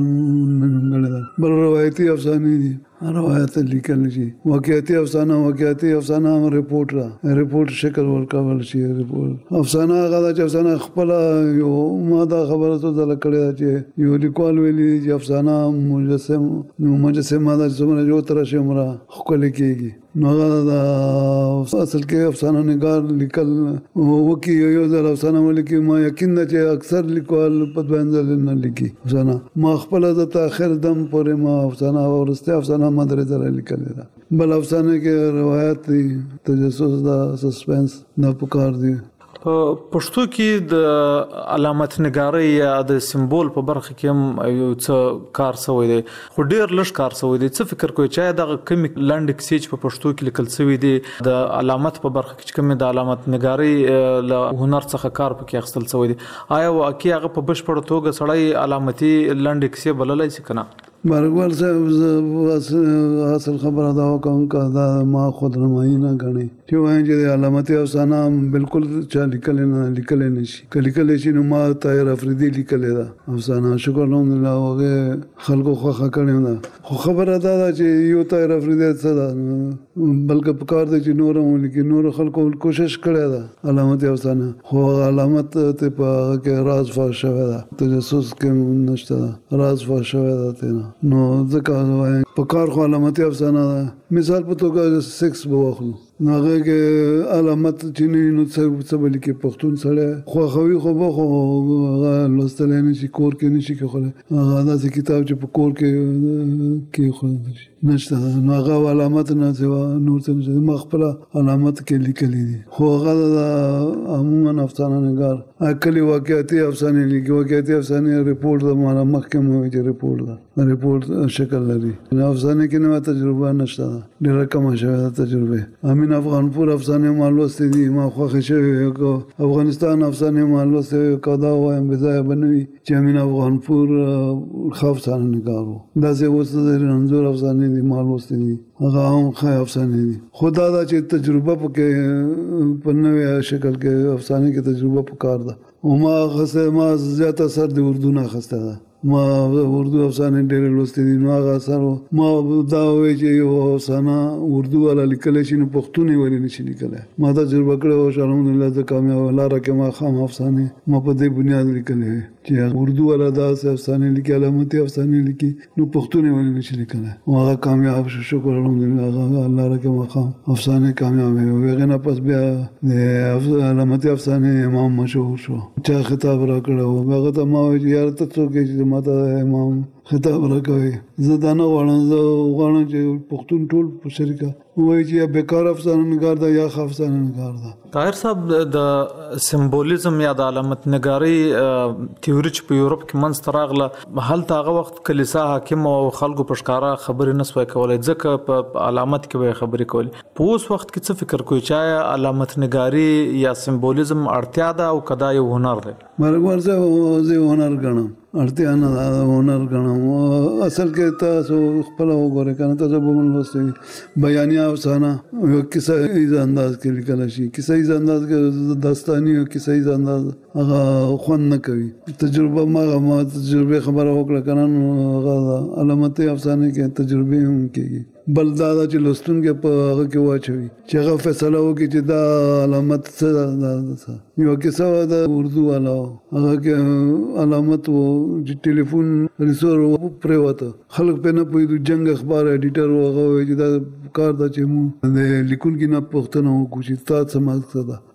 نه ده. بل روایتي افسانې دي روایت لیکل شي. واقعیتي افسانه واقعیتي افسانه هم ریپورت را ریپورت شکل ورکول شي. ریپورت افسانه هغه چې افسانه خپل یو ما دا خبره ته ځل کړی چې یو لیکوال ویلي چې افسانه مجسم نو مجسم دا څومره جو تر شي عمره خپل کېږي نو دا اصل کې افسانه نگار لیکل وکي یو ځل افسانه ولیکي ما یقین ده چې اکثر لیکوال په دوانځل نه لیکي افسانه. ما خپل د تاخير دم پورې ما افسانه ورسته افسانه مدرې سره لیکل ده. بل افسانه کې روایت دي تجسس دا سسپنس نه پکار دي. پښتو کې د علامت نگارۍ یا د سمبول په برخه کې هم یو څه کار شوی دی خو ډیر لږ کار شوی دی. څه فکر کوئ چې دغه کمی لنډ کیسې چې په پښتو کې لیکل شوی دی د علامت په برخه کې کوم د علامت نگارۍ له هنر څخه کار پکې اخیستل شوی دی آیا واقعي هغه په بشپړ توګه سړی علامتي لنډ کیسې بللای شي کنه؟ بارګوال صاحب اصل خبره دا کوم کا دا ما خود نمایي نه غني چې وایي چې علامتي افسانه بالکل چا لیکل نه لیکل نه شي کله کله چې نو ما طاهر افریدي لیکل دا افسانه شکر الحمدلله هغه خلکو خوخه کړی نه خو خبره دا ده چې یو طاهر افریدي څه ده بلکې په کار دي چې نور هم لیکي نور خلکو کوشش کړی ده علامتي افسانه خو علامت ته په کې راز فاش شوی ده تجسس کې نشته راز فاش شوی ده نو ځکه وایم په کار خو علامتي افسانه ده. مثال په توګه سکس به واخلو نو هغه کې علامت چې نه نو څه بل کې پښتون سره خو خوي خو به خو لوستل نه شي کور کې نشي کېخله هغه داسې کتاب چې په کور کې کې خو نشته نو هغه علامت نه سوا نور څه نشي ما خپل علامت کې لیکلي دي خو هغه عموما افسانه نگار اکلی واقعیتي افسانه لیکي واقعیتي افسانه ریپورت د مالا محکمه وی ریپورت ده ریپورت شکل لري نو افسانه کې نو تجربه نشته ډیره کم شوه تجربه. امین افغانپور افسانه مالوسته دي ما خوښ شوی افغانستان افسانه مالوسته کدا وایم بځای بنوي چې امین افغانپور خافسانه نگارو دا زه اوس د رنځور افسانه دي مالوسته دي هغه هم ښه افسانه دي خدا دا چې تجربه پکې په نوې شکل کې افسانه کې تجربه پکار ده او ما خاصه ما زیات اثر د اردو نه خسته ده ما اردو افسانه ډېر لوستې دي نو هغه اثر ما دا وایي چې یو افسانه اردو والا لیکل شي نو پښتون یې ولې نشي لیکلی ما تجربه کړې او الحمدلله زه کامیاب لاره کې ما خام افسانه ما په دې بنیاد لیکلې چې اردو والا دا افسانه لیکي علامتي افسانه لیکي نو پښتون یې ولې نشي لیکلی او هغه کامیاب شو شکر الحمدلله هغه لاره کې ما خام افسانه کامیاب وي هغه نه پس بیا د علامتي افسانه امام مشهور شو چا خطاب را کړو هغه ته ما وایي یار ته څوک چې ماته امام خطاب راکوي زه دا نه غواړم زه غواړم چې پښتون ټول په شریکه وایي چې بیکار افسانه نگار ده یا ښه افسانه نگار ده. طاهر صاحب د سمبولیزم یا د علامت نگارۍ تیوري چې په یورپ کې منځته راغله هلته هغه وخت کلیسا حاکم او خلکو په ښکاره خبرې نه سوای کولی ځکه په علامت کې به خبرې کولې. په اوس وخت کې څه فکر کوئ چې علامت نگاري یا سمبولیزم اړتیا ده او که دا یو هنر دی؟ مرګ ورځه زه هنر ګڼم اړتیا نه ده هنر ګڼم اصل کې تاسو خپل وګورئ کنه تاسو به مون لوستئ بیانیه افسانه یو کیسه ایز انداز کې لیکل شي کیسه ایز انداز کې داستاني او کیسه ایز انداز هغه خوند نه کوي تجربه ما ما تجربه خبره وکړه کنه هغه علامتي افسانه کې تجربه هم کوي بل دا چې لوستونکو په هغه کې واچوي چې هغه فیصله وکړي چې دا علامت څه ده یو کیسه د اردو والا هغه کې علامت وو چې ټلیفون ریسور پریوته خلک په نه پوهېدو جنگ اخبار ایډیټر هغه وایي چې دا کار دا چې مو د لیکونکي نه پوښتنه وکړو چې تا څه مقصد ده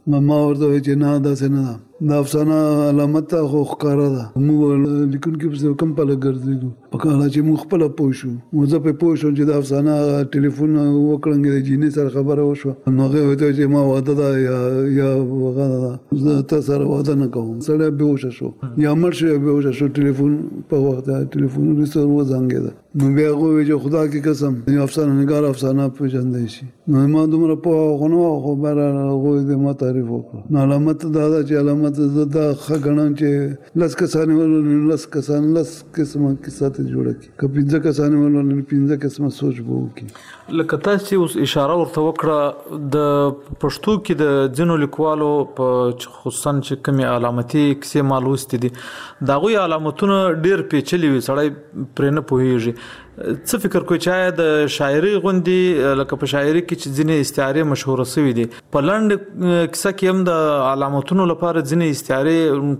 ما ورته چې نه داسې نه ده دا افسانه علامت خو ښکاره ده موږ لیکونکي پسې کم پله ګرځېدو په کاله چې موږ خپله پوه شو نو زه پرې پوه شوم چې د افسانه ټلیفون وکړنګې د جینۍ سره خبره وشوه نو هغې ورته چې ما واده ده یا یا هغه ده زه تا سره واده نه کوم سړی بېهوشه شو یا مړ شو یا بېهوشه شو ټلیفون په وخت ټلیفون وروسته وزنګېده نو بیا هغه وویل چې خدا کې قسم افسانه نګار افسانه پېژندی شي نو ما دومره پوهه خو نه وه خو بهرحال هغوی د ما تعریف وکړه نو علامت دا ده چې علامت زه دا ښه ګڼم چې لس کسانې ولولي لس کسان لس قسمه کیسه ته جوړه کړي که پنځه کسانې ولولي پنځه قسمه سوچ به وکړي لکه تاسو اوس اشاره ورته وکړه د پښتو کې د ځینو لیکوالو په خصوصا چې کومې علامتي کیسې ما لوستې دي د هغوی علامتونه ډېر پیچلي وي سړی پرې نه پوهېږي څه فکر کوئ چې آیا د شاعري غوندې لکه په شاعري کې چې ځینې استعارې مشهوره سوي دي په لنډ کیسه کې هم د علامتونو لپاره ځینې استعارې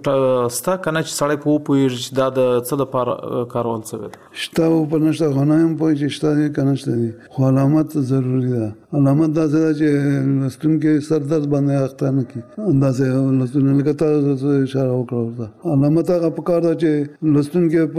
شته که نه چې سړی په وپوهېږي چې دا د څه لپاره کارول شوی ده شته او په نشته خو نه یم پوه چې شته دي که نشته دي خو علامت ضروري ده علامت داسې ده چې لوستونکي سر درد باندې اخته نه کړي داسې لوستونکي لکه تاسو اشاره وکړه ورته علامت هغه پکار ده چې لوستونکي په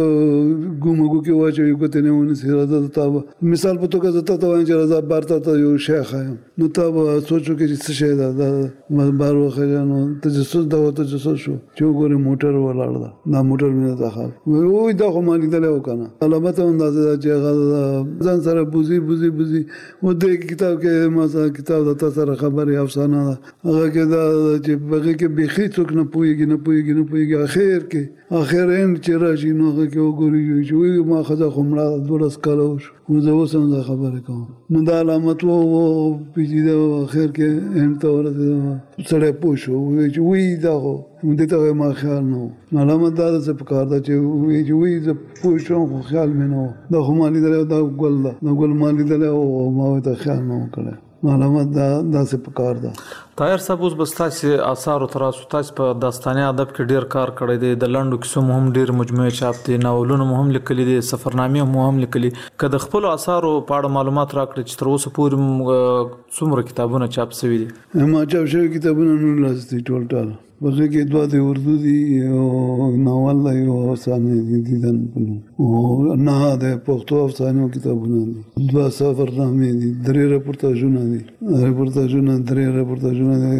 ګومګو کې واچوي ګوتې نه ونیسي راځه ته مثال په توګه زه ته ته وایم چې راځه بار ته ته یو شی ښایم نو ته به سوچ وکړې چې څه شی ده دا بار وښیه نو تجسس ده و تجسس شو چې وګورې موټر ولاړ ده دا موټر مې نه ښه وایي دا خو ما لیدلی و که نه علامت هم داسې ده چې هغه ځان سره بوزي بوزي بوزي و دې کتاب کې ما سره کتاب د تا سره خبرې افسانه ده هغه کې دا چې هغې کې بیخي څوک نه پوهېږي نه پوهېږي نه پوهېږي اخر کې اخر اند چې راشي نو هغه کې وګوري چې وایي ما ښځه خو مړه دولس کاله وشو نو زه اوس هم دا خبرې کوم نو دا علامت و پیچیده و اخر کې اند ته ورسېدم سړی پوه شو وایي چې وایي دا خو دې ته ما خیال نه و علامت دا څه پکار ده چې وایي چې وایي زه پوه شوم خو خیال مې نه و دا خو ما لیدلی دا ګل ده دا ګل ما لیدلی او ما ورته خیال نه و کړی علامت دا داسې پکار ده طاهر صاحب اوس بس تاسې اثارو ته راسو تاسې په داستاني ادب کې ډېر کار کړی دی د لنډو کیسو مو هم ډېر مجموعې چاپ دي ناولونه مو هم لیکلي دي سفرنامې مو هم لیکلي که د خپلو اثارو په اړه معلومات راکړئ چې تر اوسه پورې څومره کتابونه چاپ شوي دي ما چاپ شوي کتابونه نولس دي ټول ټال په هغې کې دوه د اردو دي یو ناول دی یو افسانې دي دیدن په نوم او نهه د پښتو افسانو کتابونه دي دوه سفرنامې دي درې رپورتاژونه دي رپورتاژونه درې رپورتاژونه دي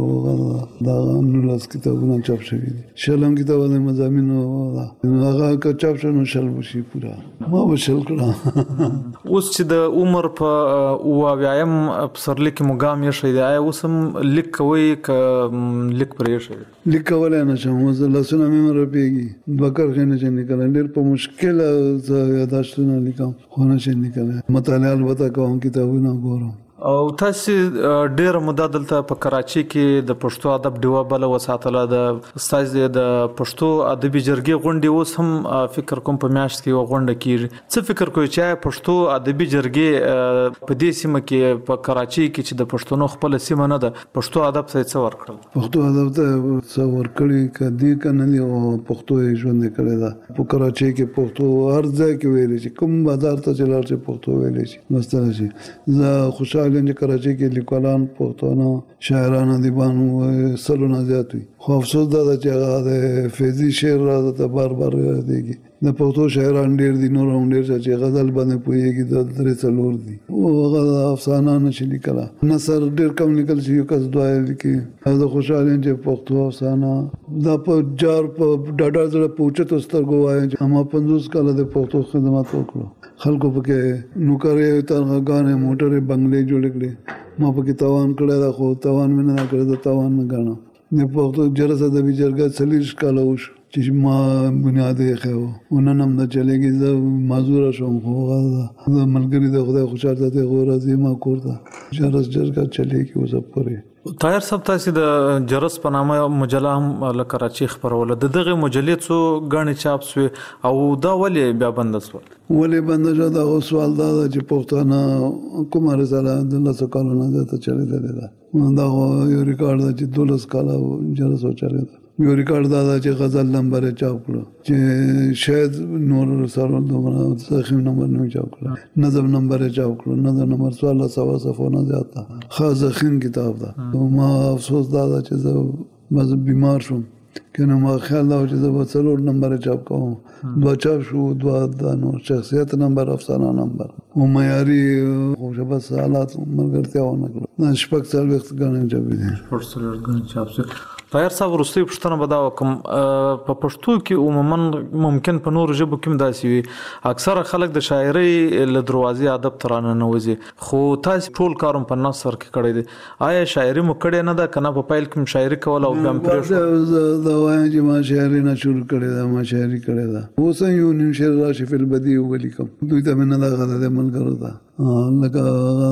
دا نولس کتابونه چاپ شوي دي شل هم کتاب د مضامینو ده هغه که چاپ شو نو شل به شي پوره ما به شل کړه اوس چې د عمر په اووه اویایم پسرلي کې مو ګام ایښی دی آیا اوس هم لیک کوئ که لیک پرې لیک کولی نه شم اوس لاسونه مې هم رپېږي دوه کرښې نه شم لیکلی ډېر په مشکله زه یاداشتونه لیکم خو نه شم لیکلی مطالعه البته کوم کتابونه ګورم او تاسو ډېره موده دلته په کراچۍ کې د پښتو ادب ډیوه بله وساتله د ستاسو د پښتو ادبي جرګې غونډې اوس هم فکر کوم په میاشت کې یوه غونډه کېږي څه فکر کوئ چې آیا پښتو ادبي جرګې په دې سیمه کې په کراچۍ کې چې د پښتنو خپله سیمه نه ده پښتو ادب ته څه ورکړل پښتو ادب ته څه ورکړي که دي که نه دي او پښتو یې ژوندی کړې ده په کراچۍ کې پښتو هر ځای کې ویلی شي کوم بازار ته چې لاړ شي پښتو ویلی شي لوستلی شي زه خوشحال چې کراچۍ کې لیکوالان پښتانه شاعران ادیبان سلو نه زیات وي خو افسوس دا ده چې هغه د فیضي شعر راته بار بار یادېږي د پښتو شاعران ډېر دي نور هم ډېر چې غزل باندې پوهېږي دا درې څلور دي او هغه افسانه نشي لیکلی نثر ډېر کم لیکل شي یو کس دوه یې لیکي زه خوشحال یم چې پښتو افسانه دا په جار په ډاډه زړه په اوچتو سترګو وایم چې ما پنځوس کاله د پښتو خدمت وکړو خلکو پکې نوکرې تنخواګانې موټرې بنګلې جوړې کړې ما پکې تاوان کړی دا خو تاوان مې نه کړی دا تاوان نه ګڼم د پښتو جرس ادبي جرګه څلېرویشت کاله وشو چې ما بنیاد یې ایښی و او نن هم نه چلېږي زه معذوره شوم خو هغه د ملګري د خدای خوشحال ساتي خو راځي ما کور ته جرس جرګه چلېږي اوسه پورې طاهر صاحب تاسو د جرس په نامه مجله هم له کراچۍ خپروله د دغه مجلې څو غاڼې چاپ شوې او دا ولې بیا بنده شول ولې بنده شو دا سوال دا ده چې پښتانه کومه رساله د لسو کالو نه زیاته چلېدلې ده دا یو ریکارډ ده چې دولس کاله جرس چلېده یو ریکارډ دا چې غزل نمبر چاپ کړو چې شاید نور سره دومره زخم نمبر نه چاپ کړو نظم نمبر چاپ کړو نظم نمبر سوال سوا صفونه زیاته خاص ځخیم کتاب ده ما افسوس دا چې زه مزه بیمار شوم کنه ما خیال دا چې زه به څلور نمبر چاپ کوم دوا چاپ شو دوا د نو شخصیت نمبر افسانه نمبر او معیاري خوشبه حالات مرګرتیا ونه کړو شپږ څل وخت غاڼه چاپ دي شپږ څل وخت غاڼه چاپ طاهر صاحب وروستۍ پوښتنه به دا وکړم په پښتو کې عموما ممکن په نورو ژبو کې هم داسې وي اکثره خلک د شاعرۍ له دروازې ادب ته راننوځي خو تاسو ټول کار په نثر کې کړی دی آیا شاعري مو کړې نه ده که نه په پیل کې هم شاعري کوله او بیا هم پرېښوه زه وایم چې ما شاعري نه شروع کړې ده ما شاعري کړې ده اوس هم یو نیم شعر راشي فی البدیع ولیکم دوی ته مې نه دغه ده ملګرو ته لکه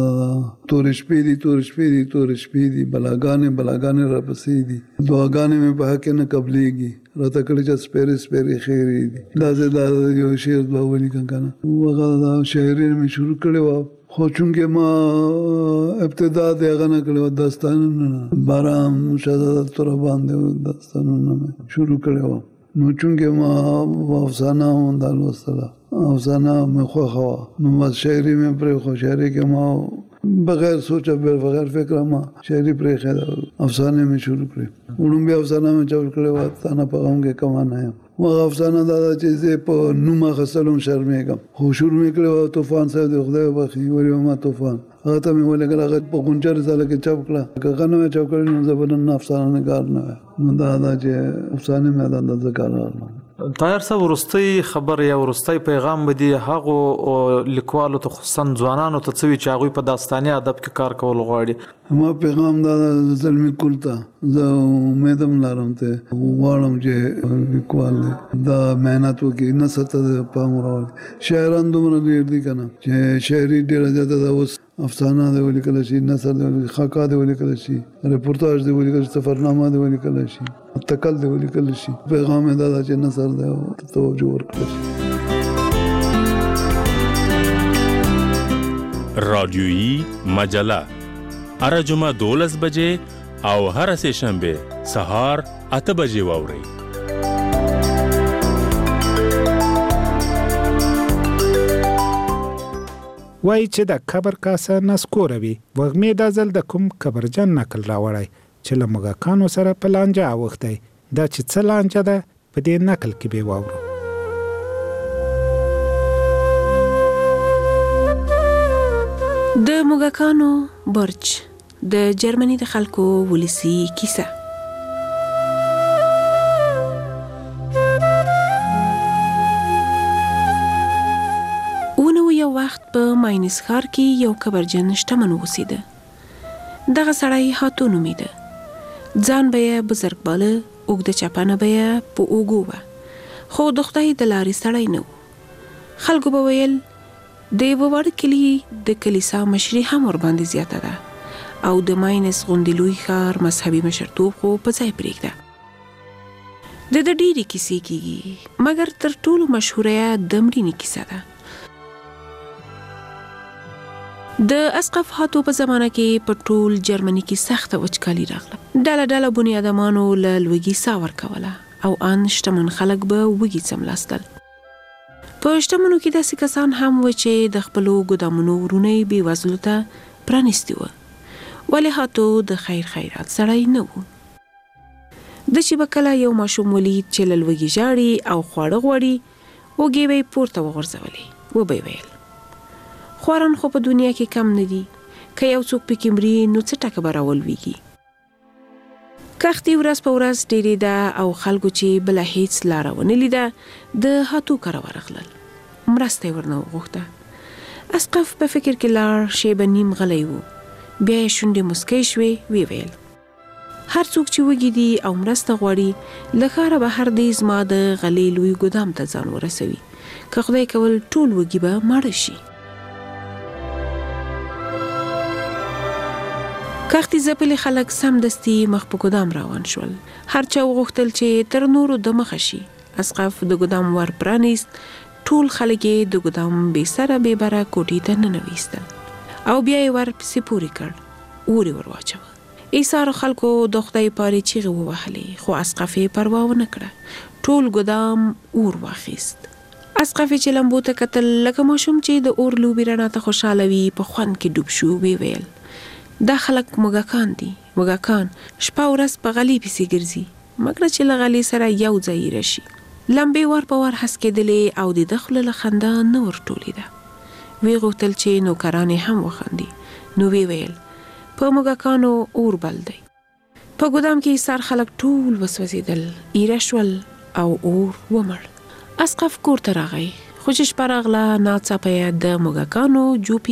تورې شپې دي تورې شپې دي تورې شپې دي بلاګانې بلاګانې راپسې دي دعاګانې مې په حق نه قبلېږي راته کړي چې سپېرې سپېرې خیرې دي داسې دا یو شعر دوه ولیکم که نه هغه دا شاعري مې شروع کړې وه خو چونکې ما ابتدا د هغه نه کړې وه داستانونه بارام شهزاده طربان دی داستانونه مې شروع کړې وه نو چونکې ما افسانه هم دا لوستله افسانه مې خوښه وه نو بس شاعري مې پرېښوه شاعري کې ما بغیر سوچه بغیر فکره ما شاعري پرېښې ده افسانې مې شروع کړې وړومبۍ افسانه مې چاپ کړې وه تا نه په غم کې کمانه یم هغه افسانه دا ده چې زه په نوم اخیستلو هم شرمېږم خو شروع مې کړې وه طوفان صاحب د خدای وبخښي ولې ما طوفان هغه ته مې ولېږل هغه په غونچه رساله کې چاپ کړه که هغه نه مې چاپ کړې نو زه به نن افسانه نګار نه وایم نو دا ده چې افسانې مې د اندازه کار راغلم طاهر صاحب وروستۍ خبر یا وروستۍ پیغام به دي هغو لیکوالو ته خصوصا ځوانانو ته څه وي چې هغوی په داستاني ادب کې کار کول غواړي ما پیغام دا ده زلمي کل ته زه امید هم لرم ته غواړم چې لیکوال دی دا محنت وکړي نثر ته پام راوړي شاعران دومره ډېر دي که نه چې شاعري ډېره زیاته ده اوس افسانه دی ولیکلی شي نثر دی ولیکلی خاکا دی ولیکلی شي ریپورتاژ دی ولیکلی شي سفرنامه دی ولیکلی شي تکل دی ولیکلی شي پیغام یې دا ده چې نثر دی او توجه ورکړل شي رادیویي مجله هره جمعه دولس بجې او هره سه شنبه سهار اته بجې واورئ وای چې د قبر کاسه نسکوره وي وغمې دا ځل د کوم قبرجن نقل راوړی چې له موږکانو سره په لانجه اوښتی دا چې څه لانجه ده په دې نقل کې به واورو د موږکانو برج د جرمني د خلکو ولسی کیسه یو وخت په ماینس ښار کې یو کبرجن شتمن اوسېده دغه سړی هاتو نومیده ځان به یې بزرګ باله اوږده چپنه به یې په اوږو وه خو د خدای د لارې سړی نه و خلکو به ویل د یوه وړ کلي د کلیسا مشري هم ورباندې زیاته ده او د ماینس غوندې لوی ښار مذهبي مشرتوب خو په ځای پرېږده د ده ډېرې کیسې کېږي مګر تر ټولو مشهوره یې د مړینې کیسه ده د اسقف هاتو په زمانه کې په ټول جرمني کې سخته وچکالي راغله ډله ډله بنیادمانو له لوږې ساه ورکوله او ان شتمن خلک به وږي څملاستل په شتمنو کې داسې کسان هم و چې د خپلو ګدامونو ورونه یې بېوزلو ته پرانیستي وه ولې هاتو د خیر خیرات سړی نه و د چې به کله یو ماشوم ولید چې له لوږې ژاړي او خواړه غواړي اوږې به یې پورته وغورځولې وبه یې ویل خواران خو په دنیا کې کم نه دي که یو څوک پکې مري نو څه ټکه به راولویږي کښتې ورځ په ورځ ډېرېده او خلکو چې بله هیڅ لاره ونه لیده د هاتو کره ورغلل مرسته یې ورنه وغوښته اسقف په فکر کې لاړ شیبه نیم غلی و بیا یې شونډې مسکی شوې ویې ویل هر څوک چې وږي دي او مرسته غواړي له ښاره بهر دی زما د غلې لوی ګدام ته ځان ورسوي که خدای کول ټول وږي به ماړه شي کښتې ځپلي خلک سمدستي مخ په ګدام روان شول هر چا وغوښتل چې تر نورو د مخه شي اسقف د ګدام ور پرانیست ټول خلک یې د ګدام بې سره بې بره کوټې ته ننویستل او بیا یې ور پسې پورې کړ اور یې ور واچوه ایثار خلکو د خدای پاره چیغه ووهلې خو اسقف پروا ونه کړه ټول ګدام اور واخیست اسقف چې لمبو ته کتل لکه ماشوم چې د اور لوبي رڼا ته خوشاله وي په خوند کې ډوب شو وی ویل دا خلک موږکان دي موږکان شپه ورځ په غلي پسې ګرځي مګر چې لغلي سره یو ځای راشي لمبې ور په ور هسکېدلې او د دخل له خندا نه ورټولې ده وی غوتل چې نوکرانې هم وخندي نو وی ویل په موږکانو اور بل دی په ګدام کې سار خلک ټول وسوځیدل ایرشول او اور ومړ اسقف کور ته راغی خو چې شپه راغله ناڅاپه د موږکانو جوپې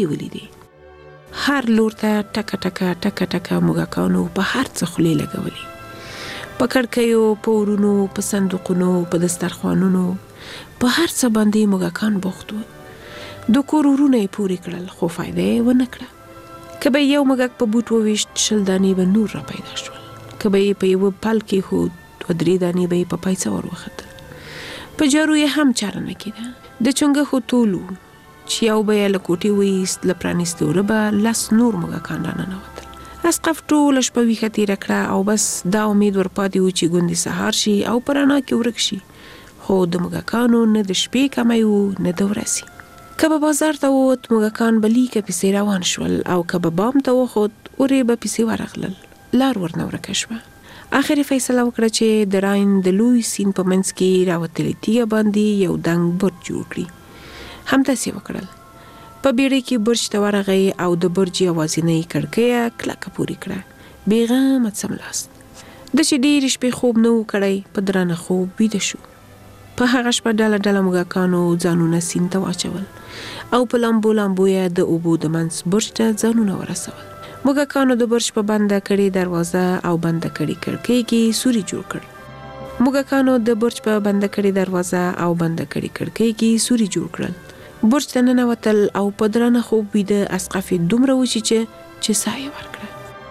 ولیدې هر لور ته ټکه ټکه ټکه ټکه موږکانو په هر څه خولې لګولې په کړکیو په ورونو په صندوقونو په دسترخوانونو په هر څه باندې موږکان بوخت وو د کور ورونه یې پورې کړل خو فایده یې ونه کړه که به یو موږک په بوټ وویشت شل دانې به نور را پیدا شول که به یې په یوه پل کېښود دوه درې دانې به یې په پایڅه ور وختل په جارو یې هم چاره نه کېده د چونګښو ټول وو چې یو به یې له کوټې وایست له پرانیستې وره به لس نور موږکان را ننوتل اسقف ټوله شپه ویښه تېره کړه او بس دا امید ورپاتې و چې ګوندې سهار شي او په رڼا کې ورک شي خو د موږکانو نه د شپې کمی و نه د ورځې که به بازار ته ووت موږکان به لیکه پسې روان شول او که به بام ته وخوت اورې به پسې ورغلل لار ورنه ورکه شوه آخر فیصله وکړه چې د راین د لوی سیند په منځ کې راوتلې تیږه باندې یو دنګ برج جوړ کړي همداسې وکړل په بیړۍ کې برج ته ورغی او د برج یوازینۍ کړکۍ کلکه پورې کړه بېغمه څملاست د چې ډېرې شپې خوب نه و کړی په درانه خوب ویده شو په هغه شپه ډله ډله موږکانو ځانونه سیند ته واچول او په لامبو لامبو یې د اوبو د منځ برج ته ځانونه ورسول موږکانو د برج په بنده کړې دروازه او بنده کړې کړکۍ کې سوري جوړ کړ موږکانو د برج په بنده کړې دروازه او بنده کړې کړکۍ کې سوري جوړ کړل برج ته ننوتل او په درانه خوب ویده اسقف دومره وشي چې چې ساه یې ورکړه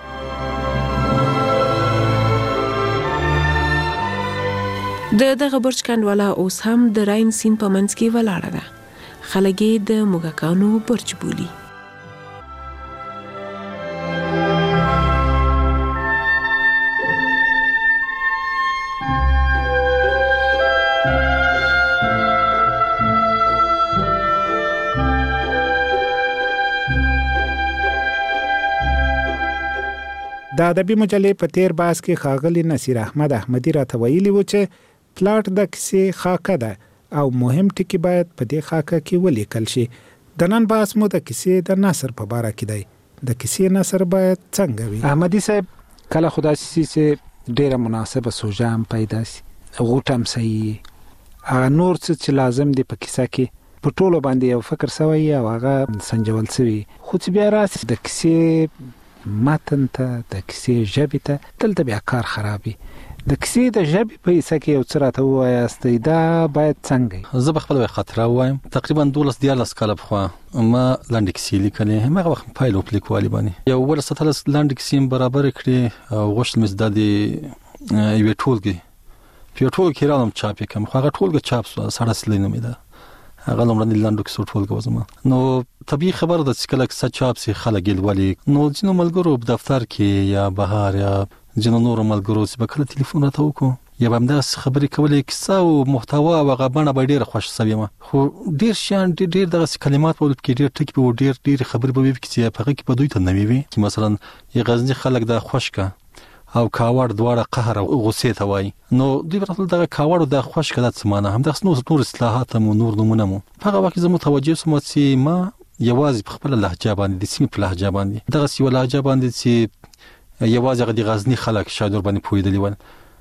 د دغه برج کنډواله اوس هم د راین سیند په منځ کې ولاړه ده خلک یې د موږکانو برج بولي د ادبي مجلې په تیر باس کې ښاغلي نصیر احمد احمدي راته ویلي و چې پلاټ د کیسې خاکه ده او مهم ټکي باید په دې خاکه کې ولیکل شي د نن باس مو د کیسې د نثر په باره کې دی د کیسې نثر باید څنګه وي احمدي صاحب کله خدای سي چې ډیره مناسبه سوژه هم پیدا سي غوټم صحیح هغه نور څه چې لازم دی په کیسه کې په ټولو باندې یو فکر سوی او هغه سنجول سوی خو چې بیا راسي د کیسې متن ته د کیسې ژبې ته دلته بیا کار خرابي د کیسې د ژبې په حصه کې یو څه راته ووایاست دا باید څنګه زه به خپل خاطره ووایم تقریبا دولس دیارلس کاله پخوا ما لنډې کیسې لیکلې هماغه وخت پایل په لیکوالي باندې یو ولس اتلس لنډې کیسې برابر کړې او غوښتل مې زده د یوې ټولګې په یو ټولګې کې راغلم چاپ یې کړم خو هغه ټولګه چاپ سوه ساړه سلۍ نومېده هغه لومړنۍ لنډو کیسو ټولګه وه زما نو طبیعي خبره ده چې کله کیسه چاپ سي خلک یې لولي نو ځینو ملګرو په دفتر کې یا بهار یا ځینو نورو ملګرو چې به کله تلیفون راته وکړو یا به همداسې خبرې کولې کیسه او محتوا او هغه بڼه به ډېره خوښه سوې وه خو ډېر شیان ډېر دغسې کلمات به پکې ډېر ټکي به وو ډېر ډېرې خبرې به وي پکې چې په هغه کې به دوی ته نوې وي چې مثلا یې غزني خلک دا خوشکه او کاوړ دواړه قهر او غصې ته وایي نو دوی به راته دغه کاوړ او د خوشکه دا څه معنی همداسې نور نور اصطلاحات مو نور نومونه مو په هغه وخت کې زه متوجه شوم چې ما یوازې په خپله لهجه باندې د سیمې په لهجه باندې دغسې یوه لهجه باندې چې یوازې هغه د غزني خلک شاید ورباندې پوهېدلي ول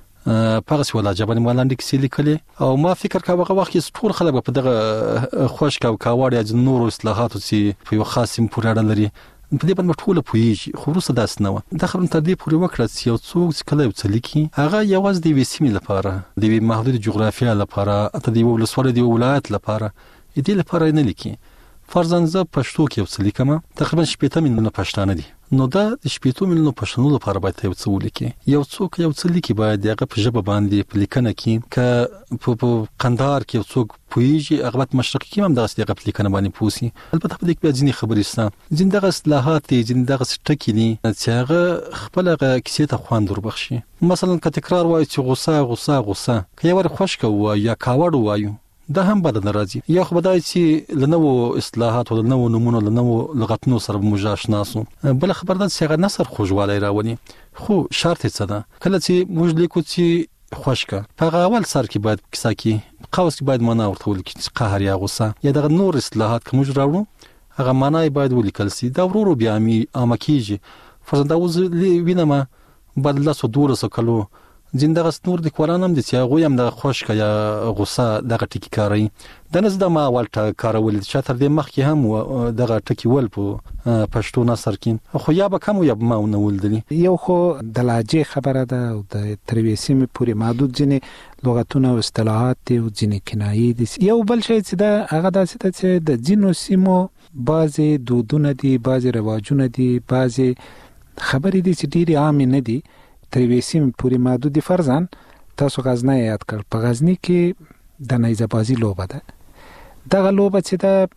په هغسې یوه لهجه باندې ما لنډې کیسې لیکلې او ما فکر کوه هغه وخت کې ټول خلک به په دغه خوشک او کاوړ یا ځینو نورو اصطلاحاتو چې په یوه خاص سیمې پورې اړه لري په دې باندې ټوله پوهېږي خو وروسته داسې نه وه دا خبره تر دې پورې وکړه چې یو څوک چې کله یو څه لیکي هغه یوازې د یوې سیمې لپاره د یوې محدودې جغرافیا لپاره حتی د یوه ولسوالۍ د یوه ولایت لپاره دې لپاره یې نه لیکي فرضاً زه پښتو کې یو څه لیکم، تقریبا شپږ میلیونه پښتانه دي. نو دا شپږ میلیونه پښتنو لپاره باید یو څه ولیکي. یو څوک یو څه لیکي باید هغه په ژبه باندې په لیکنه کې ک په قندهار کې یو څوک پویږي، هغه په مشرق کې هم دغه دغه په لیکنه باندې پوسی. البته په دې کې ځینې خبرې سته، ځینې دغه اصطلاحات دي، ځینې دغه ټکي دي چې هغه خپل هغه کیسې ته خوند وربخشي. مثلا که تکرار وایي چې غوسه غوسه غوسه، که یو ور خوشک وایي یا کاوړ وایي، دا هم بد نه راځي. یا خو بدای چې لنو اصطلاحات او لنو نمونه لنو لغتونو سره موږ آشنا سو. بل خبر ده چې هغه نثر خوږوالی راولي. خو شرط څه ده؟ کله چې موږ لیکو چې خوشکه، په اول سر کې باید کیسه کې قوس کې باید معنا ورته ولیکي چې قهر یا غوسه یا دغه نور اصطلاحات کوم موږ راوړو، هغه معنا باید ولیکل سي. دا ورورو بیا می امکیږي. فرض دا وز وینم بعد له سو دوره سو کلو زندګه ستور د کورانم د سیاغو هم د خوشک یا غوسه دغه ټکی کاری د نس د ما ولټه کارول چې تر دې مخکې هم دغه ټکی ول په پښتو نثر کې خو یا به کم یا به ما نه ولدلی. یو خو د لاجه خبره ده او د ترویسیم پوری محدود جنې لغتونه او اصطلاحات دي او جنې کنایي دي. یو بل شی چې دا هغه داسې ته چې د جنو سیمو بعضي دودونه دي، بعضي رواجونه دي، بعضي خبرې دي چې ډېری عام نه دي. ترویسیم پوری محدود فرزان تاسو غزنی یاد کړ، په غزنی کې د نیزه بازی لوبه ده. دغه لوبه چې دا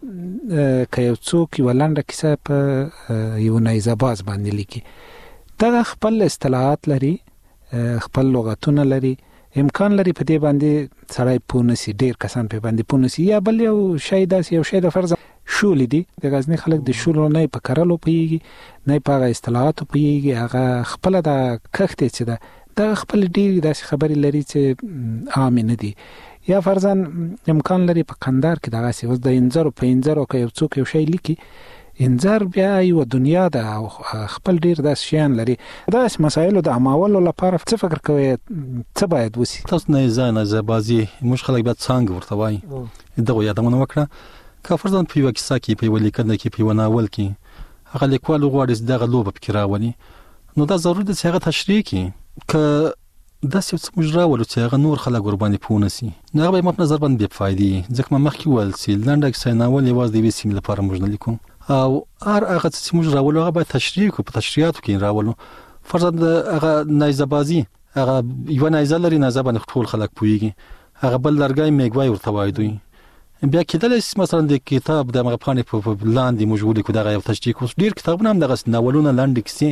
که یو څوک یو لنډه کیسه په یو نیزه باز باندې لیکي، دغه خپل اصطلاحات لري، خپل لغتونه لري، امکان لري په دې باندې سړی پوه نسي، ډېر کسان په باندې پوه نسي. یا بل یو شی داسې یو شی د فرض شول دي، د غزنی خلک د شولو نه په کرلو پیږي، نه په هغه اصطلاحاتو پیږي، هغه خپل د کښته چې ده د خپل ډېری داسې خبرې لري چې عام نه دي. یا فرضاً امکان لري په قندهار کې دغه څه اوس د انځرو په انځرو کې یو څوک یو شی لیکي، انځر بیا یو دنیا ده او خپل ډېر داسې شیان لري. داسې مسایلو د عمولو لپاره څه فکر کوئ څه باید وسي؟ تاسو نیزه نیزه بازي موږ خلک باید څنګه ورته وایي دغه یادونه وکړه. که فرضاً په یو کیسه کې په یو لیکنه کې په یو ناول کې هغه لیکوال غواړي دغه لوبه پکې راولي، نو دا ضروري ده چې هغه تشریح کړي. که داسې څه موږ راولو چې هغه نور خلک ورباندې پوه نه سي، نو هغه به ما په نظر باندې بې فایدې. ځکه ما مخکې وویل چې لنډه کیسه ناول یوازې د یوې سیمې لپاره موږ نه لیکو، او هر هغه څه چې موږ راولو هغه باید تشریح کړو، په تشریحاتو کې راولو. فرضاً هغه نیزه بازي، هغه یو نیزه لري، نیزه باندې ټول خلک پوهېږي، هغه بل لرګی میږوی ورته وایي دوی. بیا کېدلی شي مثلا د کتاب د هغه پاڼې په لاندې موږ ولیکو دغه یو تشریح کوو. ډېر کتابونه هم دغسې ناولونه لنډې کیسې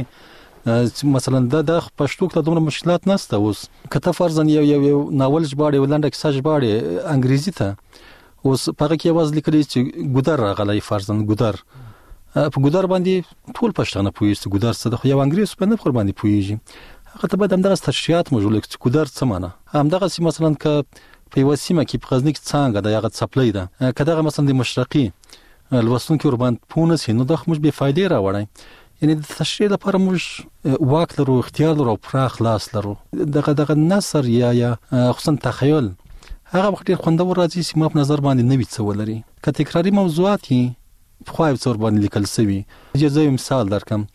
مثلا د د پښتو کې دومره مشکلات نشته. اوس که ته فرضاً یو یو یو ناول ژباړې، یو لنډه کیسه ژباړې انګریزي ته، اوس په هغه کې یوازې لیکلی چې ګودر راغلی، فرضاً ګودر، په ګودر باندې ټول پښتانه پوهېږي چې ګودر څه ده، خو یو انګریز په نه باندې پوهېږي. هغه ته باید همدغسې تشریحات موږ ولیکو چې ګودر څه معنی. همدغسې مثلا که په یوه سیمه کې په غزني کې څانګه ده، هغه څپلۍ ده، که دغه مثلا د مشرقي لوستونکي ورباندې پوه نه سي، نو دا خو موږ بې فایدې راوړی. یعنې د تشریح لپاره موږ واک لرو، اختیار لرو او پراخ لاس لرو. دغه دغه نثر یا یا خصوصا تخیل هغه وخت ډېر خوندور راځي چې ما په نظر باندې نوي څه ولري. که تکراري موضوعات یې پخوا یو څه ورباندې لیکل سوي. زه یو مثال درکړم.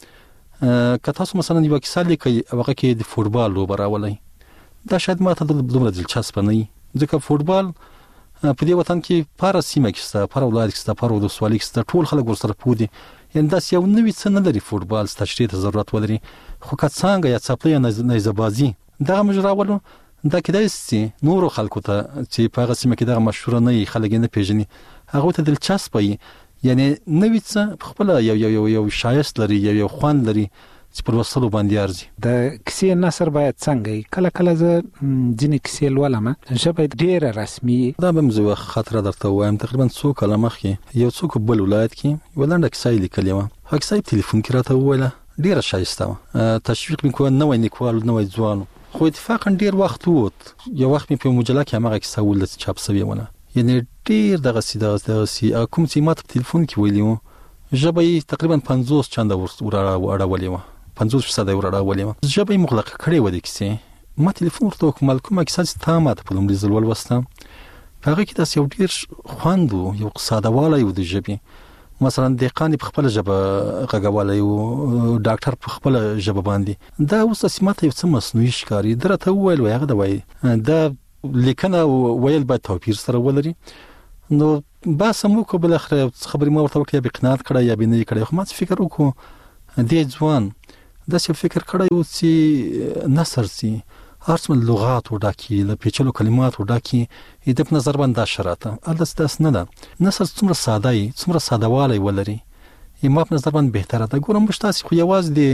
که تاسو مثلا یوه کیسه لیکئ او هغه کې د فوټبال لوبه راولئ، دا شاید ما ته دومره دلچسپه نه وي، ځکه فوټبال په دې وطن کې په هره سیمه کې شته، په هر ولایت کې شته، په هر ولسوالۍ کې شته، ټول خلک ورسره پوه دي. یعنې داسې یو نوي څه نه لري فوټبال چې تشریح ته ضرورت ولري. خو که څانګه یا څپلۍ یا نیزه بازي دغه موږ راولو، دا کېدای شي نورو خلکو ته چې په هغه سیمه کې دغه مشهوره نه وي، خلک یې نه پېژني، هغوی ته دلچسپه وي. یعنې نوي څه پخپله یو یو یو شایست لري، یو یو خوند لري چې په لوستلو باندې ارزي. د کیسې نثر باید څنګه وي؟ کله کله زه ځینې کیسې لولم، ژبه ډېره رسمي. دا به م زه خاطره درته ووایم. تقریبا څو کاله مخکې یو څوک بل ولایت کې یوه لنډه کیسه یې لیکلې وه. هغه کیسه یې په تلیفون کې راته وویله، ډېره ښایسته وه، تشویق مې کوه، نوی لیکوال، نوی ځوان. خو اتفاقا ډېر وخت ووت، یو وخت مې په یوه مجله کې همغه کیسه ولیده چې چاپ سوې ونه. یعنې ډېر دغسې دغسې دغسې کوم چې ما ته په تلیفون کې ویلي وو، ژبه یې تقریبا پنځوس چنده ور اړولې وه، پنځوس فیصده ور اړولې وه. ژبه یې مغلقه کړې وه د کیسې. ما تلیفون ورته وکړم، کومه کیسه چې تا ما ته په لومړي ځل ولوسته، په هغه کې داسې یو ډېر خوند و، یو سادهوالی و د ژبې. مثلا دهقان په خپله ژبه غږولی و، ډاکټر په خپله ژبه باندې. دا اوس داسې ما ته یو څه مصنوعي ښکاري. ده راته وویل، وایي هغه ده وایي دا لیکنه او ویل باید توپیر سره ولري. نو با سمو کو بل اخر خبرې ما ورته وکړه به قناعت کړه یا به نه کړه خو ما فکر وکړ دې ځوان دا څه فکر کړی و چې نثر سي هرڅومره لغات وډاکي له پیچلو کلمات وډاکي د په نظر باندې شراته البته داس نه ده نثر څومره ساده ای څومره سادهوالی ولري یم په نظر باندې بهتره ده ګورم مشتاس خو یواز دی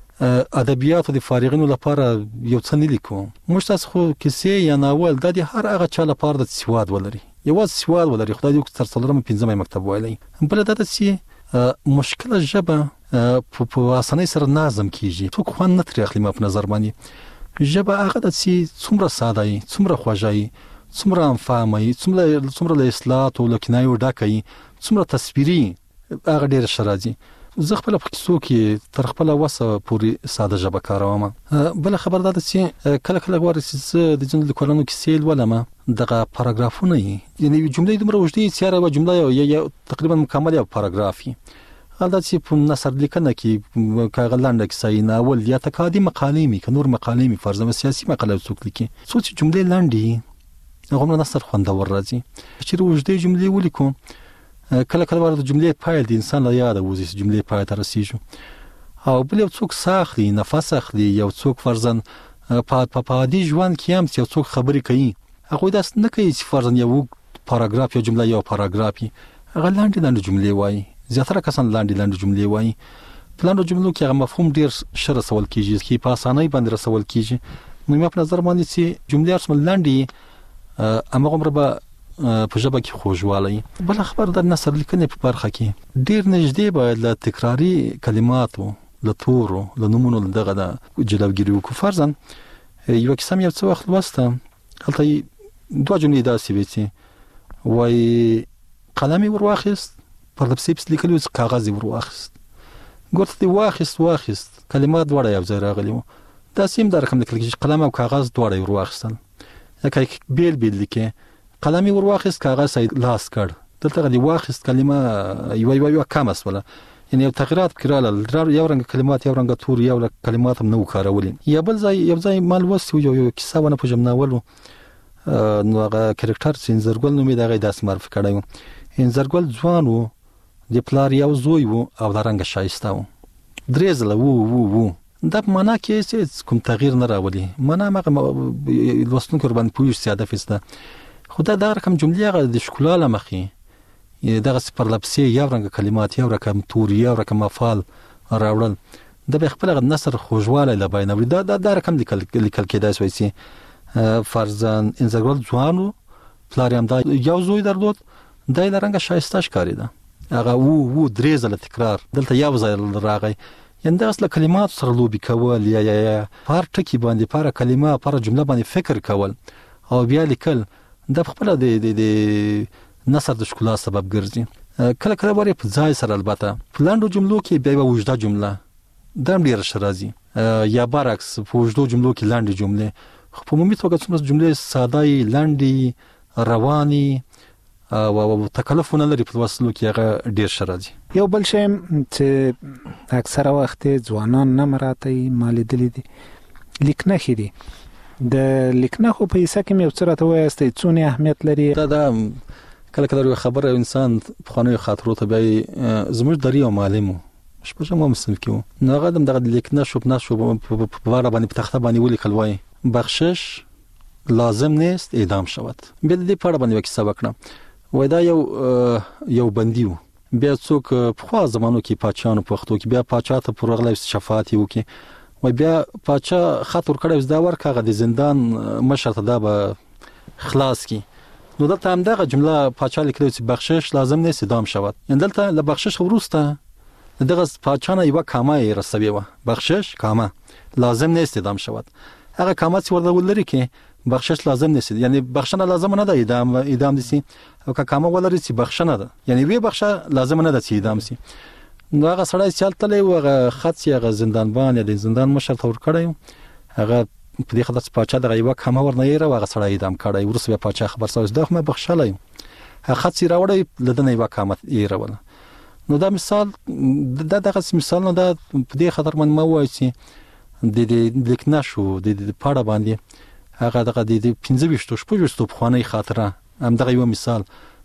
ادبیات د فارغینو لپاره یو څه نه لیکو مشتاس خو کیسې یا ناول د هر هغه چا لپاره د سواد ولري یواز سواد ولري خدای دې تر څلورم پنځمه مکتب وایي بل دا چې مشکله ژبه په اسانۍ سره نظم کیږي تو خو نه تر اخلي په نظر باندې ژبه هغه د سي څومره ساده ای څومره خوږه ای څومره انفامه ای څومره څومره له اصلاحات او لکنایو ډکه ای څومره تصویري هغه ډیر شرازي زه خپل په کیسو کې تر خپل وسه پوری ساده ژبه کاروم بل خبر ده چې کله کله ورسې د جن لیکوالانو کیسې ولما دغه پاراګرافونه یعنی جملې دومره وجدي چې هر جمله یا تقریبا مکمل یو پاراګرافي حالت چې په نثر لیکنه کې کاغه لاندې کیسې ناول یا تکادی مقالې می ک نور مقالې می فرض سیاسي مقاله څوک لیکي څو چې جملې لاندې هغه نه نثر خوندور راځي چې وجدي جملې ولیکو کله کله ورته جملې پایل د انسان لا یاد وځي جملې پای ته رسیږي او بل یو څوک ساخلی نفس اخلي یو څوک فرضاً په پادي ژوند کې هم یو څوک خبرې کوي هغه داس نه کوي چې فرضاً یو پاراګراف یا جمله یو پاراګرافي هغه لاندې لاندې جملې وایي زیاتره کسان لاندې لاندې جملې وایي پلان جملو کې هغه مفهوم ډیر شر سوال کیږي چې په اسانۍ باندې رسول کیږي نو په نظر باندې چې جملې اصل لاندې امغه عمر به په ژبه کې خوږوالی بل خبر د نثر لیکنې په برخه کې ډیر نږدې باید له تکراری کلماتو له تورو له نمونو دغه د جلوګیری وکړو فرضاً یو کیسه یو څه وخت واسطه هلته دوه جملې داسې وي چې وای قلمي ورواخست پر لپسې پس لیکلو چې کاغذ ورواخست ګورته دی واخست واخست کلمات وړه یو ځای راغلی و دا سیم در رقم لیکل چې قلم او کاغذ دواړه ورواخستل یکه بیل بیل لیکه قلمي ورواخست کاغذ یې لاس کړ دلته دی واخست کلمه یو یو یو کم اسوله یعنی یو تغیرات کړل یو رنګ کلمات یو رنګ تور یو کلمات هم نو کارول یا بل ځای یو ځای مال وسو یو یو کیسه ونه په جمناولو نو هغه کریکټر سینزرګل نومې دغه داس معرفي کړی انزرګل ځوان وو د پلار یو زوی وو او د رنګ شایسته وو درې ځله وو وو وو دا په معنا کې چې کوم تغییر نه راولي معنا هغه لوستونکو باندې پوښتنه ساده فسته خدای دا رقم جملې هغه د ښکلا لمخې دغه پر لپسې یو رنګ کلمات یو رقم تور یو رقم افعال راوړل د به خپل نثر خوږوالی لا بیانوي دا دا رقم لیکل لیکل کېدای شي چې فرضاً انزګل ځوانو پلار هم دا یو زوی درلود دای لرنګ شایسته ښکارېده هغه وو وو درې ځله تکرار دلته یو ځای راغی یعنی دا اصله کلمات سره لوبي کول یا یا پر ټکی باندې پر کلمه پر جمله باندې فکر کول او بیا لیکل د خپل د د نثر د ښکلا سبب ګرځي کله کله وری په ځای سره البته پلاندو جملو کې بیا وجدا جمله د ډیر شرازي یا برعکس په وجدو جملو کې لاندې جمله خو په عمومي توګه څومره جملې ساده لاندې رواني او تکلفونه لري په وسلو کې هغه ډیر شرازي یو بل شی چې اکثره وخت ځوانان نه مراته مالي دي لیکنه خېدي د لیکنه خو په حصہ کې یو څه راته وایسته څونه اهمیت لري دا د کله کله خبره انسان په خانه خاطرو ته به زموږ دري او معلمو شپږم هم صنف کې نو هغه د لیکنه شو نه شو په واره باندې په تخته باندې ولیکل وای بخشش لازم نیست اعدام شود بل دې په اړه باندې وکړه وکړه وای دا یو یو بندیو بیا څوک په خوا زمانو کې پاچانو په وختو کې بیا پاچا ته پرغلې شفاعت وکي وای بیا پاچا خاطر کړو دا ورکه د زندان مشر ته دا به خلاص کی نو دلته هم دغه جمله پاچا لیکلو چې بخشش لازم نیست اعدام شود یعنی دلته له بخشش ورسته دغه پاچا نه یو کامه رسوي و بخشش کامه لازم نیست اعدام شود هغه کامه چې ورته ولري کې بخشش لازم نیست یعنی بخشنه لازم نه ده اعدام اعدام دي او که کامه ولري چې بخشنه ده یعنی وی بخشه لازم نه ده چې اعدام سي نو هغه سړی چلته له هغه خط یې هغه زندانبان یا د زندان مشر تور کړی هغه په دې خاطر چې پاچا دغه یو کامه ورنه یې را هغه سړی اعدام کړی ورسره بیا پاچا خبر سوي دا خو مې بخښلای هغه خط یې راوړی لدنه یو کامه یې راول نو دا مثال دا دغه مثال نه دا په دې خاطر من ما وایي چې د دې لیکنه شو د دې پاړه باندې هغه دغه د پنځه ویشت شپږ ویشت په خواني خاطره هم دغه یو مثال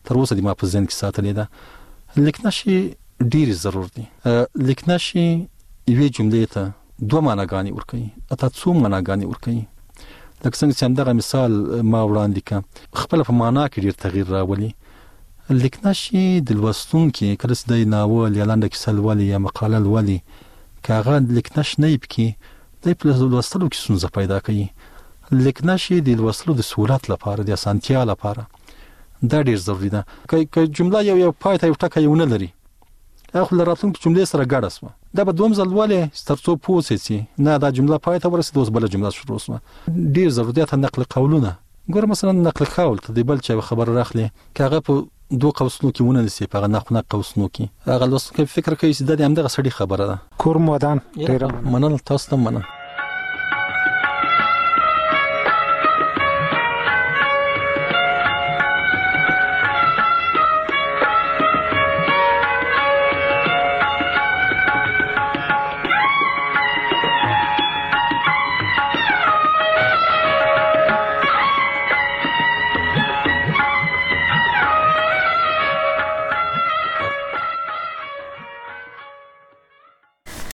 تر اوسه د ما په ذهن کې ساتلې ده. لیکناشي ډیر ضرور دي. لیکناشي یوې جملې ته دوه معناګانې ورکوي، اته څو معناګانې ورکوي. لکه څنګه چې همدغه مثال ما وړاندې کړ، خپل په معنا کې ډیر تغییر راولي. لیکناشي د لوستونکي کله چې د ناول یا لنډه کیسه لولي یا مقاله لولي، کاغه لیکناش نه پکې د په لوستلو کې څنګه پیدا کوي. لیکناشي د لوستلو د سهولت لپاره د اسانتیا لپاره دا ډیر ضروری ده. که جمله یو یو پای ته یو ټکی ونه لري، اخو لراتونکو جملې سره ګډه سوه، دا به دوم ځل ولې ترڅو پوه سي نه دا جمله پای ته ورسېده اوس بله جمله شروع سوه. ډیر ضرورت نقل قولونه ګوره، مثلا نقل قول ته د بل چا خبر راخلي، کاغه په دوه قوسونو کې ونه نسی، په نقل قوسونو کې هغه لوستونکي فکر کوي چې د همدغه سړي خبره ده. کور مودان ډیر منل تاسو ته مننه.